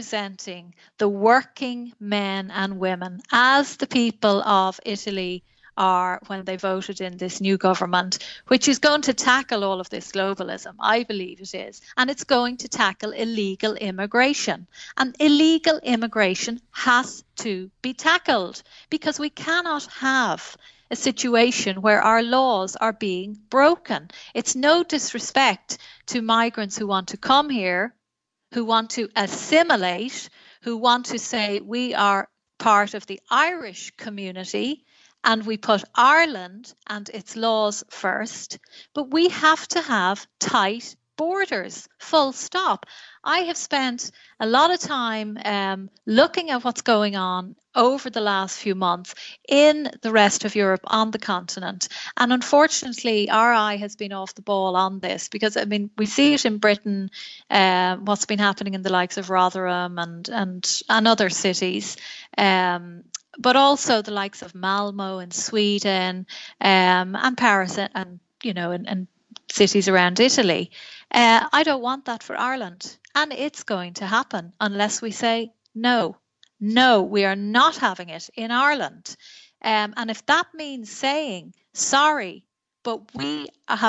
representing the working men and women as the people of Italy are when they voted in this new government, which is going to tackle all of this globalism. I believe it is. And it's going to tackle illegal immigration. And illegal immigration has to be tackled, because we cannot have a situation where our laws are being broken. It's no disrespect to migrants who want to come here, who want to assimilate, who want to say we are part of the Irish community and we put Ireland and its laws first, but we have to have tight borders, full stop. I have spent a lot of time looking at what's going on over the last few months in the rest of Europe, on the continent. And unfortunately, our eye has been off the ball on this, because, I mean, we see it in Britain, what's been happening in the likes of Rotherham and other cities, but also the likes of Malmo in Sweden, and Paris, and and cities around Italy. I don't want that for Ireland. And it's going to happen unless we say no. No, we are not having it in Ireland. And if that means saying, sorry, but we've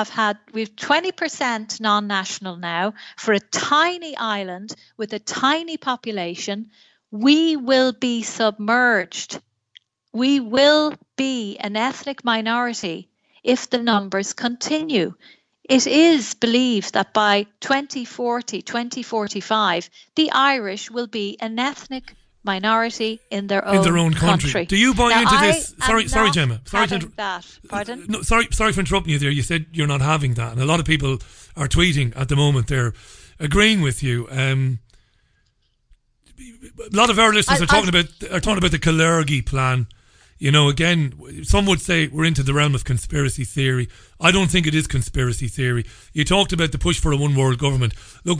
20% non-national now for a tiny island with a tiny population, we will be submerged. We will be an ethnic minority if the numbers continue. It is believed that by 2040, 2045, the Irish will be an ethnic minority in their own country. Do you buy into this? Sorry, Gemma. Sorry to that. Pardon? No, sorry for interrupting you there. You said you're not having that, and a lot of people are tweeting at the moment. They're agreeing with you. A lot of our listeners are talking about the Kalergi plan. Again, some would say we're into the realm of conspiracy theory. I don't think it is conspiracy theory. You talked about the push for a one world government. Look,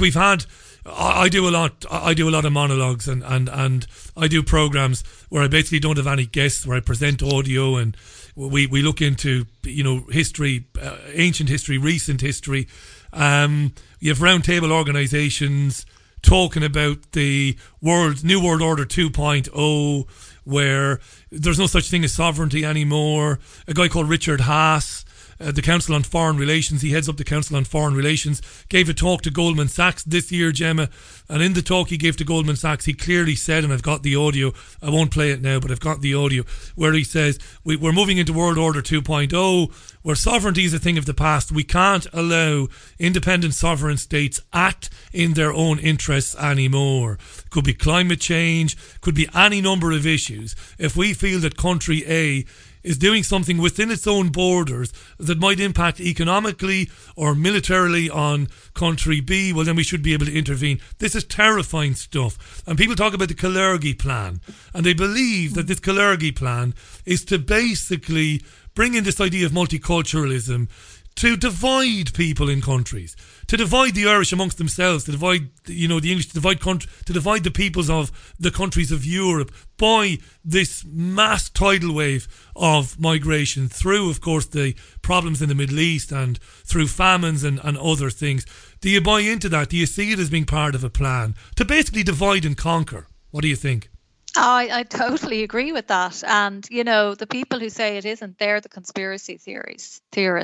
I do a lot of monologues and I do programs where I basically don't have any guests, where I present audio and we look into, history, ancient history, recent history. You have roundtable organisations talking about the New World Order 2.0, where there's no such thing as sovereignty anymore. A guy called Richard Haas, the Council on Foreign Relations, he heads up the Council on Foreign Relations, gave a talk to Goldman Sachs this year, Gemma, and in the talk he gave to Goldman Sachs, he clearly said, and I've got the audio, I won't play it now, but I've got the audio, where he says, we're moving into World Order 2.0, where sovereignty is a thing of the past. We can't allow independent sovereign states act in their own interests anymore. Could be climate change, could be any number of issues. If we feel that country A is doing something within its own borders that might impact economically or militarily on country B, well, then we should be able to intervene. This is terrifying stuff. And people talk about the Kalergi plan, and they believe that this Kalergi plan is to basically bring in this idea of multiculturalism, to divide people in countries, to divide the Irish amongst themselves, to divide, the English, to divide the peoples of the countries of Europe by this mass tidal wave of migration through, of course, the problems in the Middle East and through famines and other things. Do you buy into that? Do you see it as being part of a plan to basically divide and conquer? What do you think? I totally agree with that. And, the people who say it isn't, they're the conspiracy theorists.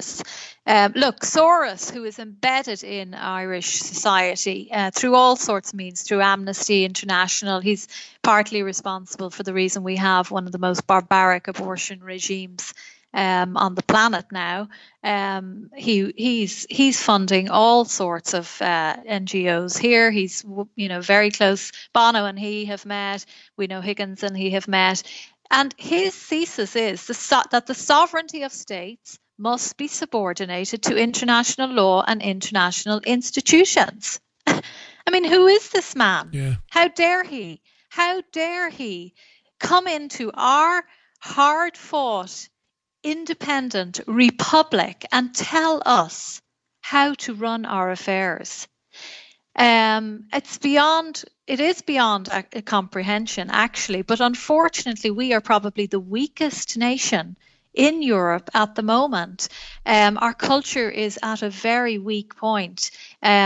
Look, Soros, who is embedded in Irish society through all sorts of means, through Amnesty International, he's partly responsible for the reason we have one of the most barbaric abortion regimes on the planet now. He's funding all sorts of NGOs here. He's very close. Bono and he have met. We know Higgins and he have met. And his thesis is that the sovereignty of states must be subordinated to international law and international institutions. I mean, who is this man? Yeah. How dare he? How dare he come into our hard-fought independent republic and tell us how to run our affairs? It is beyond a comprehension, actually, but unfortunately we are probably the weakest nation in Europe at the moment. Our culture is at a very weak point.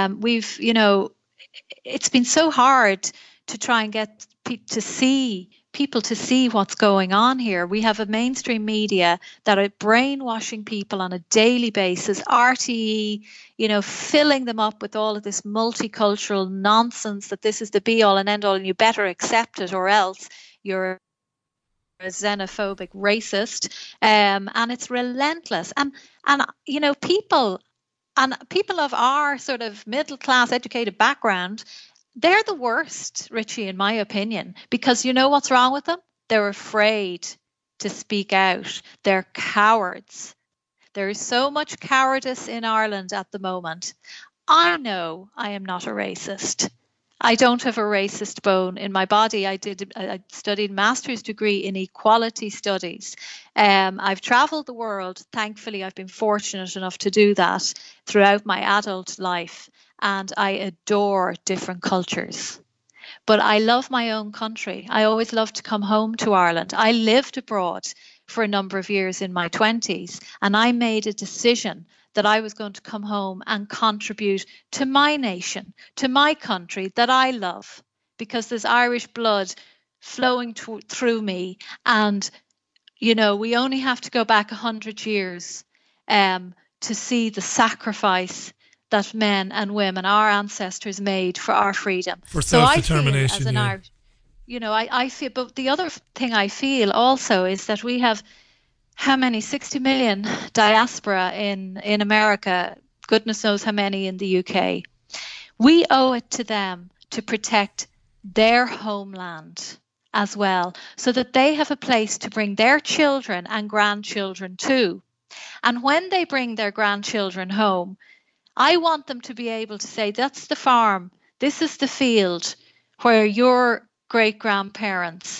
It's been so hard to try and get to see people to see what's going on here. We have a mainstream media that are brainwashing people on a daily basis, RTE, filling them up with all of this multicultural nonsense that this is the be all and end all and you better accept it or else you're a xenophobic racist. And it's relentless. And people of our sort of middle class educated background, they're the worst, Richie, in my opinion, because you know what's wrong with them? They're afraid to speak out. They're cowards. There is so much cowardice in Ireland at the moment. I know I am not a racist. I don't have a racist bone in my body. I studied master's degree in equality studies. I've traveled the world. Thankfully, I've been fortunate enough to do that throughout my adult life. And I adore different cultures. But I love my own country. I always loved to come home to Ireland. I lived abroad for a number of years in my 20s, and I made a decision that I was going to come home and contribute to my nation, to my country that I love, because there's Irish blood flowing through me. And, we only have to go back 100 years to see the sacrifice that men and women, our ancestors, made for our freedom. For self-determination, so I feel as an Irish, I feel, but the other thing I feel also is that we have how many, 60 million diaspora in America, goodness knows how many in the UK. We owe it to them to protect their homeland as well, so that they have a place to bring their children and grandchildren to. And when they bring their grandchildren home, I want them to be able to say, that's the farm, this is the field where your great-grandparents,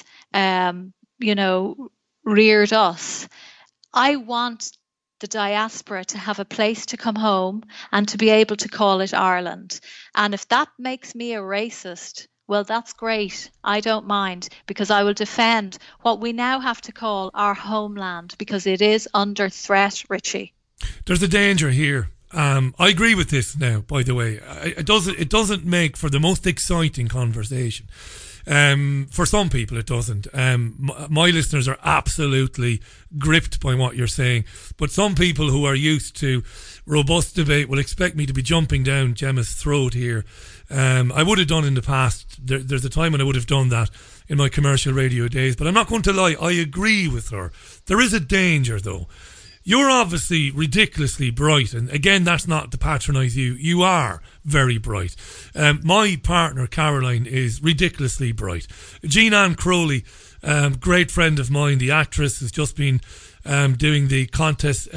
reared us. I want the diaspora to have a place to come home and to be able to call it Ireland. And if that makes me a racist, well, that's great. I don't mind, because I will defend what we now have to call our homeland, because it is under threat, Richie. There's a danger here. I agree with this now, by the way. It doesn't make for the most exciting conversation. For some people it doesn't. My listeners are absolutely gripped by what you're saying, but some people who are used to robust debate will expect me to be jumping down Gemma's throat here. I would have done in the past. There's a time when I would have done that in my commercial radio days, but I'm not going to lie, I agree with her. There is a danger though. You're obviously ridiculously bright, and again, that's not to patronise you. You are very bright. My partner, Caroline, is ridiculously bright. Jean-Anne Crowley, great friend of mine, the actress, has just been doing the Countess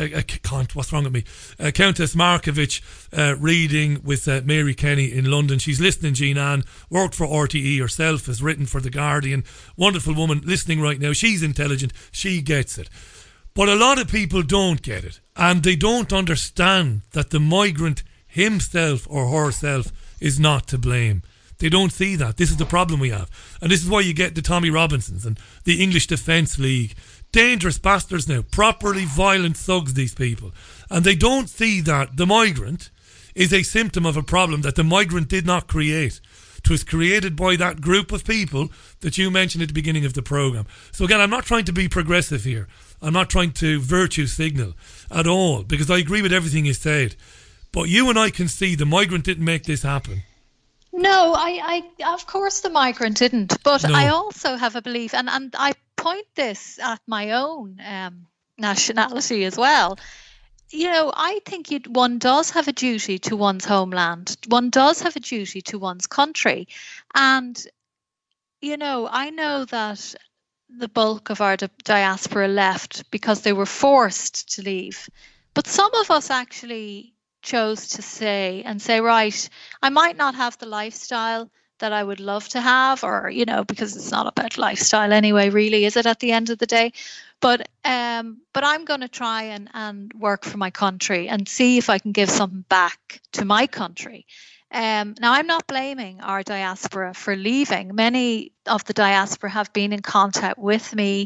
Markievicz reading with Mary Kenny in London. She's listening, Jean-Anne, worked for RTE herself, has written for The Guardian. Wonderful woman, listening right now. She's intelligent. She gets it. But a lot of people don't get it, and they don't understand that the migrant himself or herself is not to blame. They don't see that. This is the problem we have. And this is why you get the Tommy Robinsons and the English Defence League. Dangerous bastards now, properly violent thugs, these people. And they don't see that the migrant is a symptom of a problem that the migrant did not create. It was created by that group of people that you mentioned at the beginning of the programme. So again, I'm not trying to be progressive here. I'm not trying to virtue signal at all, because I agree with everything you said. But you and I can see the migrant didn't make this happen. No, I of course the migrant didn't. But no. I also have a belief, and I point this at my own nationality as well. I think one does have a duty to one's homeland. One does have a duty to one's country. And, I know that the bulk of our diaspora left because they were forced to leave. But some of us actually chose to say, right, I might not have the lifestyle that I would love to have, or, because it's not about lifestyle anyway, really, is it, at the end of the day? But I'm going to try and work for my country and see if I can give something back to my country. Now, I'm not blaming our diaspora for leaving. Many of the diaspora have been in contact with me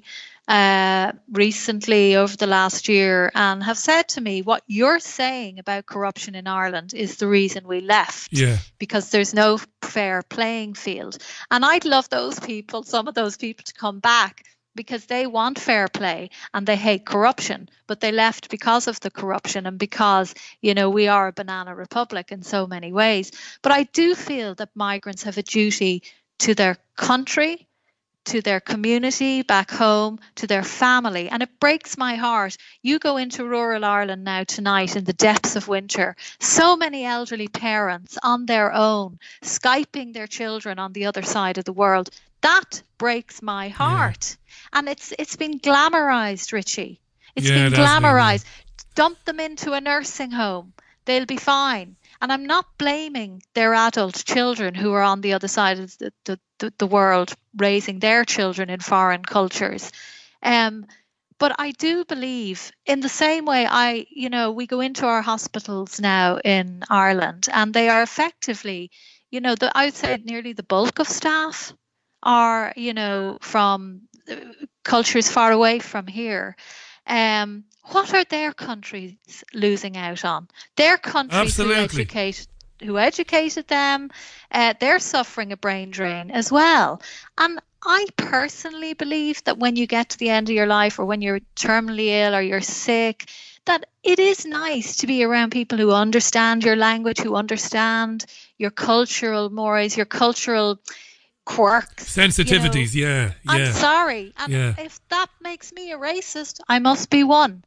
recently over the last year and have said to me, what you're saying about corruption in Ireland is the reason we left. Yeah. Because there's no fair playing field. And I'd love those people, some of those people, to come back, because they want fair play and they hate corruption, but they left because of the corruption and because, you know, we are a banana republic in so many ways. But I do feel that migrants have a duty to their country, to their community back home, to their family. And it breaks my heart. You go into rural Ireland now tonight in the depths of winter, so many elderly parents on their own, Skyping their children on the other side of the world. That breaks my heart. And it's been glamorized, Richie. It's been glamorized. Dump them into a nursing home. They'll be fine. And I'm not blaming their adult children who are on the other side of the world raising their children in foreign cultures. But I do believe, in the same way, we go into our hospitals now in Ireland, and they are effectively, I would say nearly the bulk of staff are, from cultures far away from here. What are their countries losing out on? Their countries who educated them, they're suffering a brain drain as well. And I personally believe that when you get to the end of your life, or when you're terminally ill or you're sick, that it is nice to be around people who understand your language, who understand your cultural mores, your cultural quirks, sensitivities. I'm sorry, and if that makes me a racist, I must be one.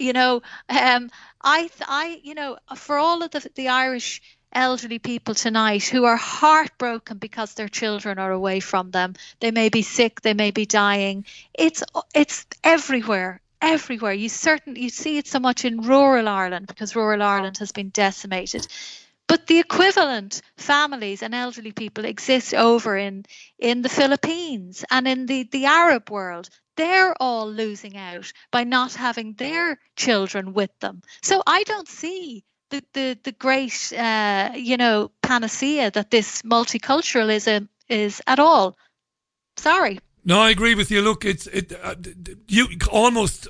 For all of the Irish elderly people tonight who are heartbroken because their children are away from them, they may be sick, they may be dying. It's everywhere. You see it so much in rural Ireland, because rural Ireland has been decimated. But the equivalent families and elderly people exist over in the Philippines and in the Arab world. They're all losing out by not having their children with them. So I don't see the great, panacea that this multiculturalism is at all. Sorry. No, I agree with you. Look, you almost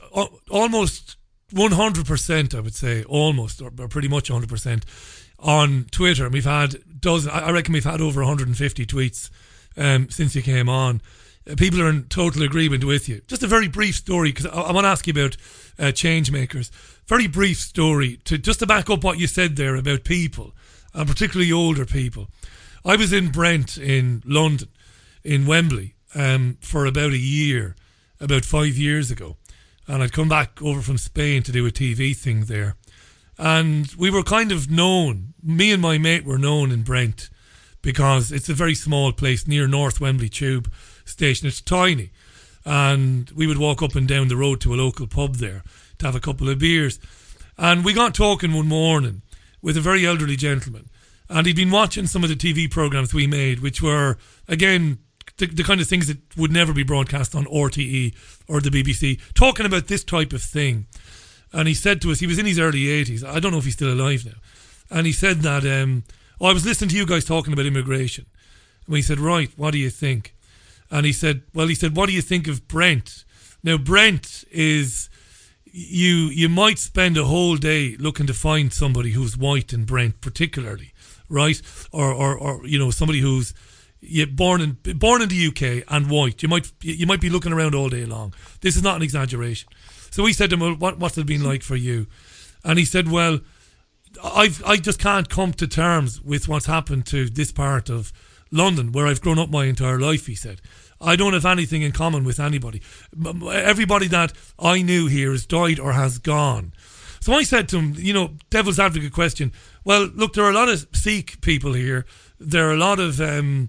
100%, I would say, almost, or pretty much 100%. On Twitter, and we've had I reckon we've had over 150 tweets since you came on. People are in total agreement with you. Just a very brief story, because I want to ask you about change makers. Very brief story to back up what you said there about people, and particularly older people. I was in Brent in London, in Wembley, for about a year, about 5 years ago, and I'd come back over from Spain to do a TV thing there. And we were kind of known, me and my mate were known in Brent, because it's a very small place near North Wembley Tube Station. It's tiny. And we would walk up and down the road to a local pub there to have a couple of beers. And we got talking one morning with a very elderly gentleman. And he'd been watching some of the TV programmes we made, which were, again, the kind of things that would never be broadcast on RTE or the BBC, talking about this type of thing. And he said to us, he was in his early 80s. I don't know if he's still alive now. And he said that, I was listening to you guys talking about immigration. And we said, right, what do you think? And he said, what do you think of Brent? Now, Brent is, you might spend a whole day looking to find somebody who's white in Brent, particularly, right? Or somebody who's born in the UK and white. You might be looking around all day long. This is not an exaggeration. So we said to him, well, what's it been like for you? And he said, well, I just can't come to terms with what's happened to this part of London, where I've grown up my entire life, he said. I don't have anything in common with anybody. Everybody that I knew here has died or has gone. So I said to him, devil's advocate question, well, look, there are a lot of Sikh people here. There are a lot of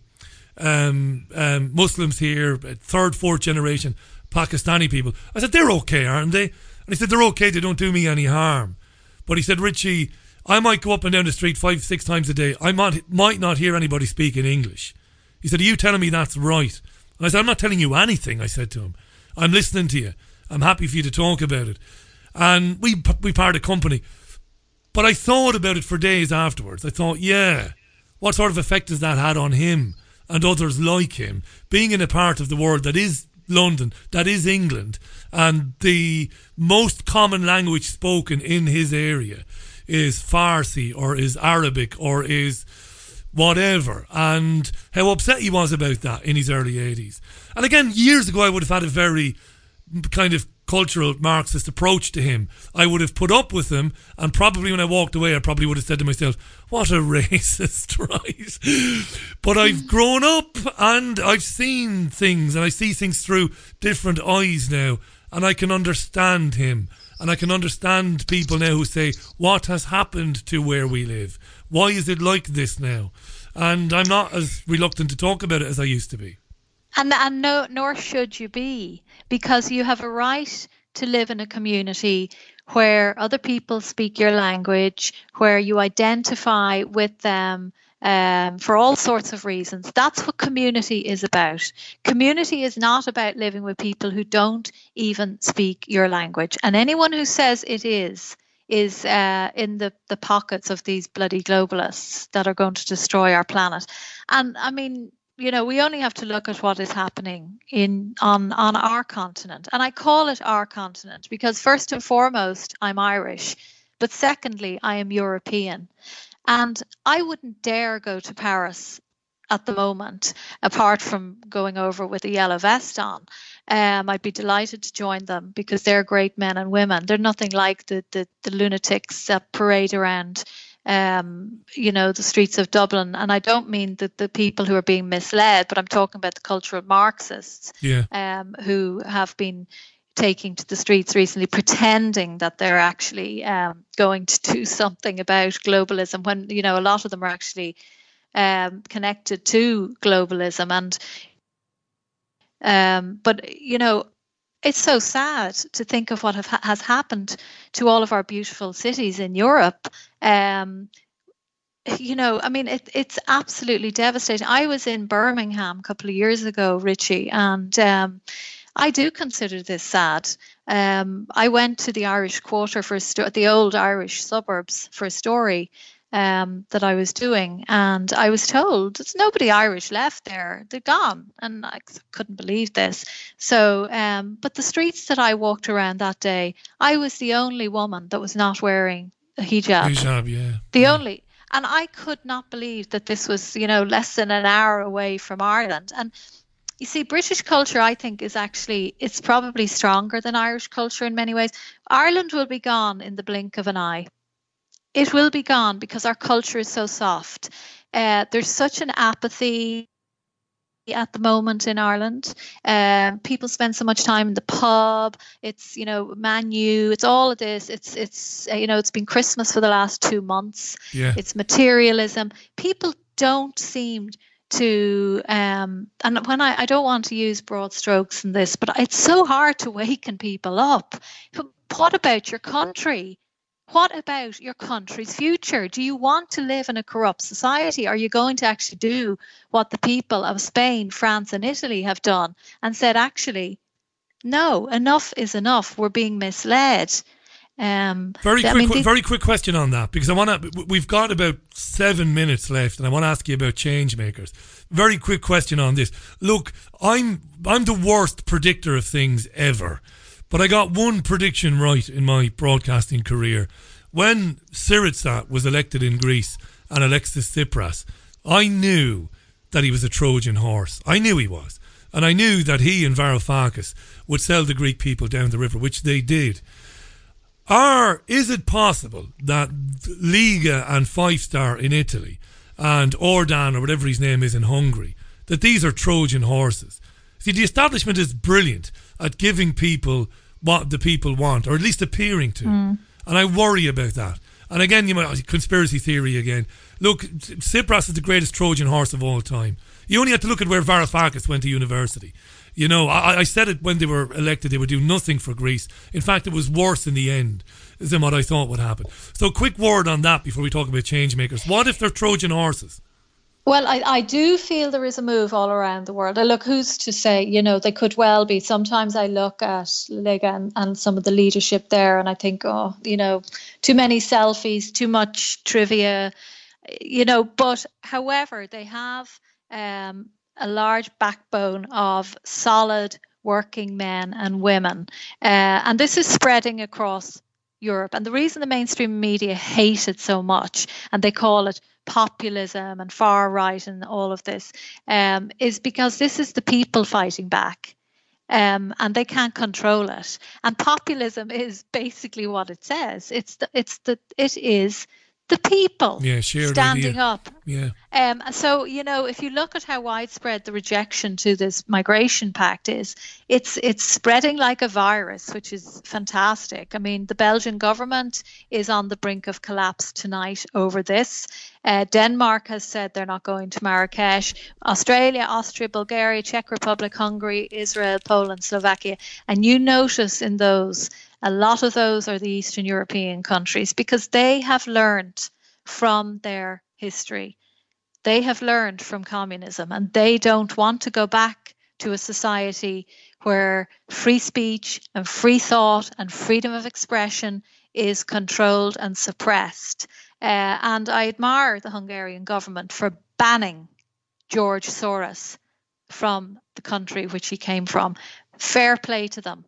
Muslims here, third, fourth generation Pakistani people. I said, they're okay, aren't they? And he said, they're okay, they don't do me any harm. But he said, Richie, I might go up and down the street 5-6 times a day. I might not hear anybody speaking English. He said, are you telling me that's right? And I said, I'm not telling you anything, I said to him. I'm listening to you. I'm happy for you to talk about it. And we parted company. But I thought about it for days afterwards. I thought, what sort of effect has that had on him and others like him, being in a part of the world that is London, that is England, and the most common language spoken in his area is Farsi or is Arabic or is whatever, and how upset he was about that in his early 80s. And again, years ago I would have had a very kind of cultural Marxist approach to him. I would have put up with him, and probably when I walked away I probably would have said to myself, what a racist, right? But I've grown up and I've seen things, and I see things through different eyes now, and I can understand him, and I can understand people now who say, what has happened to where we live? Why is it like this now? And I'm not as reluctant to talk about it as I used to be. And no, nor should you be, because you have a right to live in a community where other people speak your language, where you identify with them for all sorts of reasons. That's what community is about. Community is not about living with people who don't even speak your language. And anyone who says it is in the pockets of these bloody globalists that are going to destroy our planet. And I mean, you know, we only have to look at what is happening on our continent. And I call it our continent because first and foremost, I'm Irish, but secondly, I am European. And I wouldn't dare go to Paris at the moment, apart from going over with a yellow vest on. I'd be delighted to join them because they're great men and women. They're nothing like the lunatics that parade around the streets of Dublin. And I don't mean the people who are being misled, but I'm talking about the cultural Marxists who have been taking to the streets recently, pretending that they're actually going to do something about globalism when, you know, a lot of them are actually connected to globalism. But, you know, it's so sad to think of what has happened to all of our beautiful cities in Europe. You know, I mean, it's absolutely devastating. I was in Birmingham a couple of years ago, Richie, and I do consider this sad. I went to the Irish Quarter for the old Irish suburbs for a story that I was doing, and I was told there's nobody Irish left there. They're gone, and I couldn't believe this. So, but the streets that I walked around that day, I was the only woman that was not wearing a hijab. Hijab, yeah. The only. And I could not believe that this was, you know, less than an hour away from Ireland. And you see, British culture, I think, it's probably stronger than Irish culture in many ways. Ireland will be gone in the blink of an eye. It will be gone because our culture is so soft. There's such an apathy at the moment in Ireland. People spend so much time in the pub. It's, you know, Man U. It's all of this. It's you know, it's been Christmas for the last 2 months. Yeah. It's materialism. People don't seem to, and when I don't want to use broad strokes in this, but it's so hard to waken people up. But what about your country? What about your country's future? Do you want to live in a corrupt society? Are you going to actually do what the people of Spain, France, and Italy have done and said, actually, no, enough is enough. We're being misled. Very quick question on that, because we've got about 7 minutes left, and I want to ask you about change makers. Very quick question on this. Look, I'm the worst predictor of things ever. But I got one prediction right in my broadcasting career. When Syriza was elected in Greece and Alexis Tsipras, I knew that he was a Trojan horse. I knew he was. And I knew that he and Varoufakis would sell the Greek people down the river, which they did. Is it possible that Liga and Five Star in Italy and Ordan, or whatever his name is, in Hungary, that these are Trojan horses? See, the establishment is brilliant at giving people what the people want, or at least appearing to. And I worry about that. And again, you might, conspiracy theory again. Look, Tsipras is the greatest Trojan horse of all time. You only have to look at where Varoufakis went to university. You know, I said it when they were elected, they would do nothing for Greece. In fact, it was worse in the end than what I thought would happen. So quick word on that before we talk about change makers. What if they're Trojan horses? Well, I do feel there is a move all around the world. I look, who's to say, you know, they could well be. Sometimes I look at Liga and some of the leadership there and I think, oh, you know, too many selfies, too much trivia, you know. But however, they have a large backbone of solid working men and women. And this is spreading across Europe. And the reason the mainstream media hate it so much, and they call it populism and far right and all of this, is because this is the people fighting back. And they can't control it. And populism is basically what it says. It is the people standing up. Yeah. So, if you look at how widespread the rejection to this migration pact is, it's spreading like a virus, which is fantastic. I mean, the Belgian government is on the brink of collapse tonight over this. Denmark has said they're not going to Marrakesh. Australia, Austria, Bulgaria, Czech Republic, Hungary, Israel, Poland, Slovakia. And you notice in those, a lot of those are the Eastern European countries, because they have learned from their history. They have learned from communism, and they don't want to go back to a society where free speech and free thought and freedom of expression is controlled and suppressed. And I admire the Hungarian government for banning George Soros from the country which he came from. Fair play to them.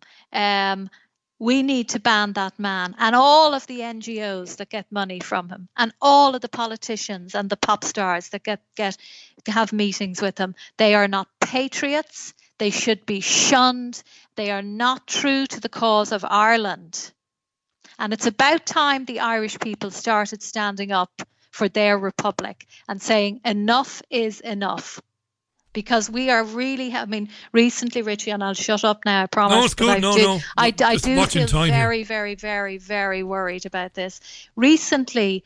We need to ban that man and all of the NGOs that get money from him, and all of the politicians and the pop stars that have meetings with him. They are not patriots. They should be shunned. They are not true to the cause of Ireland. And it's about time the Irish people started standing up for their republic and saying enough is enough. Because we are really, recently, Richie, and I'll shut up now, I promise. No, it's good. I do feel very, here. very, very, very worried about this. Recently,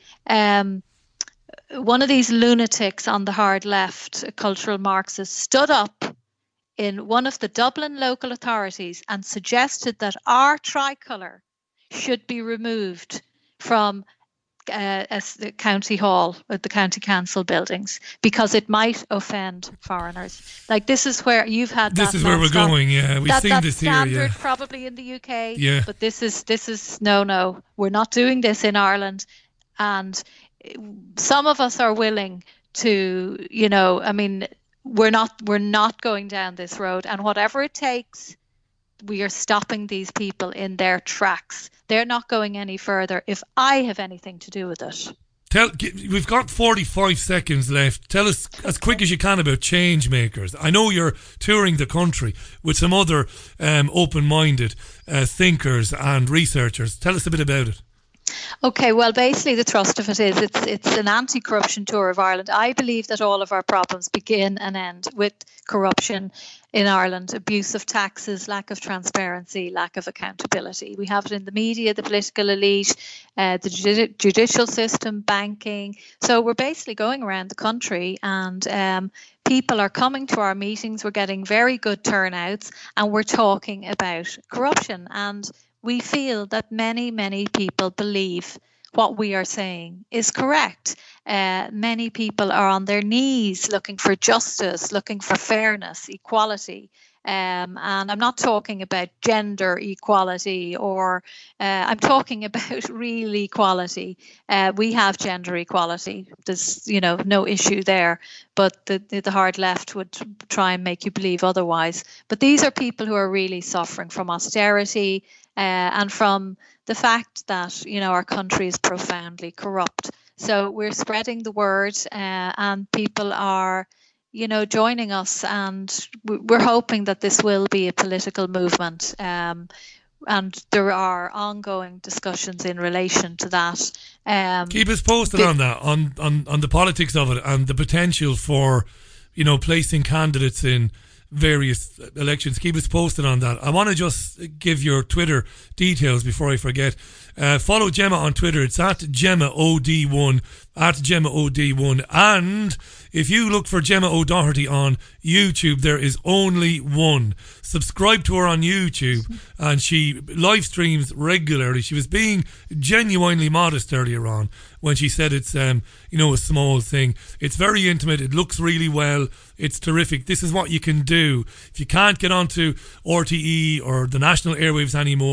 one of these lunatics on the hard left, cultural Marxists, stood up in one of the Dublin local authorities and suggested that our tricolour should be removed from the county hall, the county council buildings, because it might offend foreigners. Like, this is where you've had that. This is where we're going. Yeah, we've seen this here. Standard probably in the UK. Yeah. But this is no. We're not doing this in Ireland, and some of us are willing to. We're not going down this road, and whatever it takes. We are stopping these people in their tracks. They're not going any further if I have anything to do with it. We've got 45 seconds left. Tell us as quick as you can about change makers. I know you're touring the country with some other open-minded thinkers and researchers. Tell us a bit about it. Okay, well, basically the thrust of it is it's an anti-corruption tour of Ireland. I believe that all of our problems begin and end with corruption in Ireland, abuse of taxes, lack of transparency, lack of accountability. We have it in the media, the political elite, the judicial system, banking. So we're basically going around the country, and people are coming to our meetings. We're getting very good turnouts, and we're talking about corruption. And we feel that many, many people believe what we are saying is correct. Many people are on their knees looking for justice, looking for fairness, equality. And I'm not talking about gender equality, or I'm talking about real equality. We have gender equality. There's, no issue there. But the hard left would try and make you believe otherwise. But these are people who are really suffering from austerity and from the fact that, our country is profoundly corrupt. So we're spreading the word, and people are, joining us, and we're hoping that this will be a political movement. And there are ongoing discussions in relation to that. Keep us posted on that, on the politics of it, and the potential for, placing candidates in various elections. Keep us posted on that. I want to just give your Twitter details before I forget. Follow Gemma on Twitter. It's at GemmaOD1, at GemmaOD1. And if you look for Gemma O'Doherty on YouTube, there is only one. Subscribe to her on YouTube, and she live streams regularly. She was being genuinely modest earlier on when she said it's a small thing. It's very intimate. It looks really well. It's terrific. This is what you can do if you can't get onto RTE or the national airwaves anymore.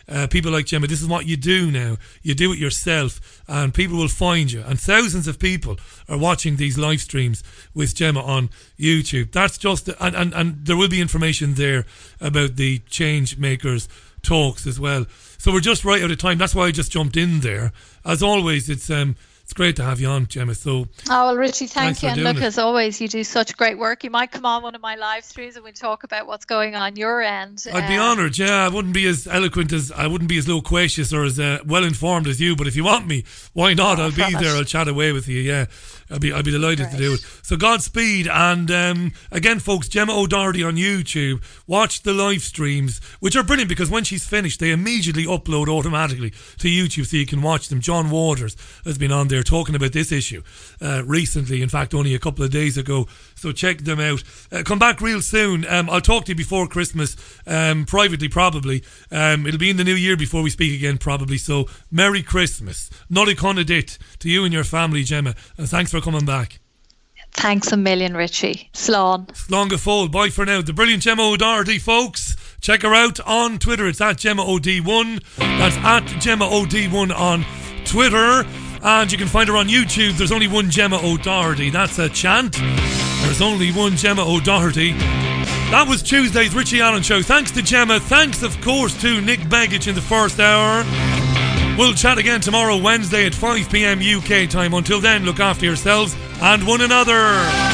people like Gemma, this is what you do now. You do it yourself, and people will find you. And thousands of people are watching these live streams with Gemma on YouTube. That's just, and there will be information there about the Change Makers talks as well. So we're just right out of time. That's why I just jumped in there. As always, it's great to have you on, Gemma. So, well, Richie, thank you. And look, it. as always, you do such great work. You might come on one of my live streams and we'll talk about what's going on your end. I'd be honoured, yeah. I wouldn't be as eloquent I wouldn't be as loquacious or as well informed as you, but if you want me, why not? I'll be there. I'll chat away with you, yeah. I'd be delighted to do it. So Godspeed. And again, folks, Gemma O'Doherty on YouTube. Watch the live streams, which are brilliant because when she's finished, they immediately upload automatically to YouTube so you can watch them. John Waters has been on there talking about this issue recently, in fact only a couple of days ago, so check them out. Come back real soon. I'll talk to you before Christmas, privately probably. It'll be in the new year before we speak again probably, so Merry Christmas. Nolly Conadit to you and your family, Gemma, and thanks for coming back. Thanks a million, Richie. Slán. Slán go fóill. Bye for now. The brilliant Gemma O'Doherty, folks. Check her out on Twitter. It's at Gemma OD1. That's at Gemma OD1 on Twitter. And you can find her on YouTube. There's only one Gemma O'Doherty. That's a chant. There's only one Gemma O'Doherty. That was Tuesday's Richie Allen Show. Thanks to Gemma. Thanks, of course, to Nick Begich in the first hour. We'll chat again tomorrow, Wednesday at 5 p.m. UK time. Until then, look after yourselves and one another.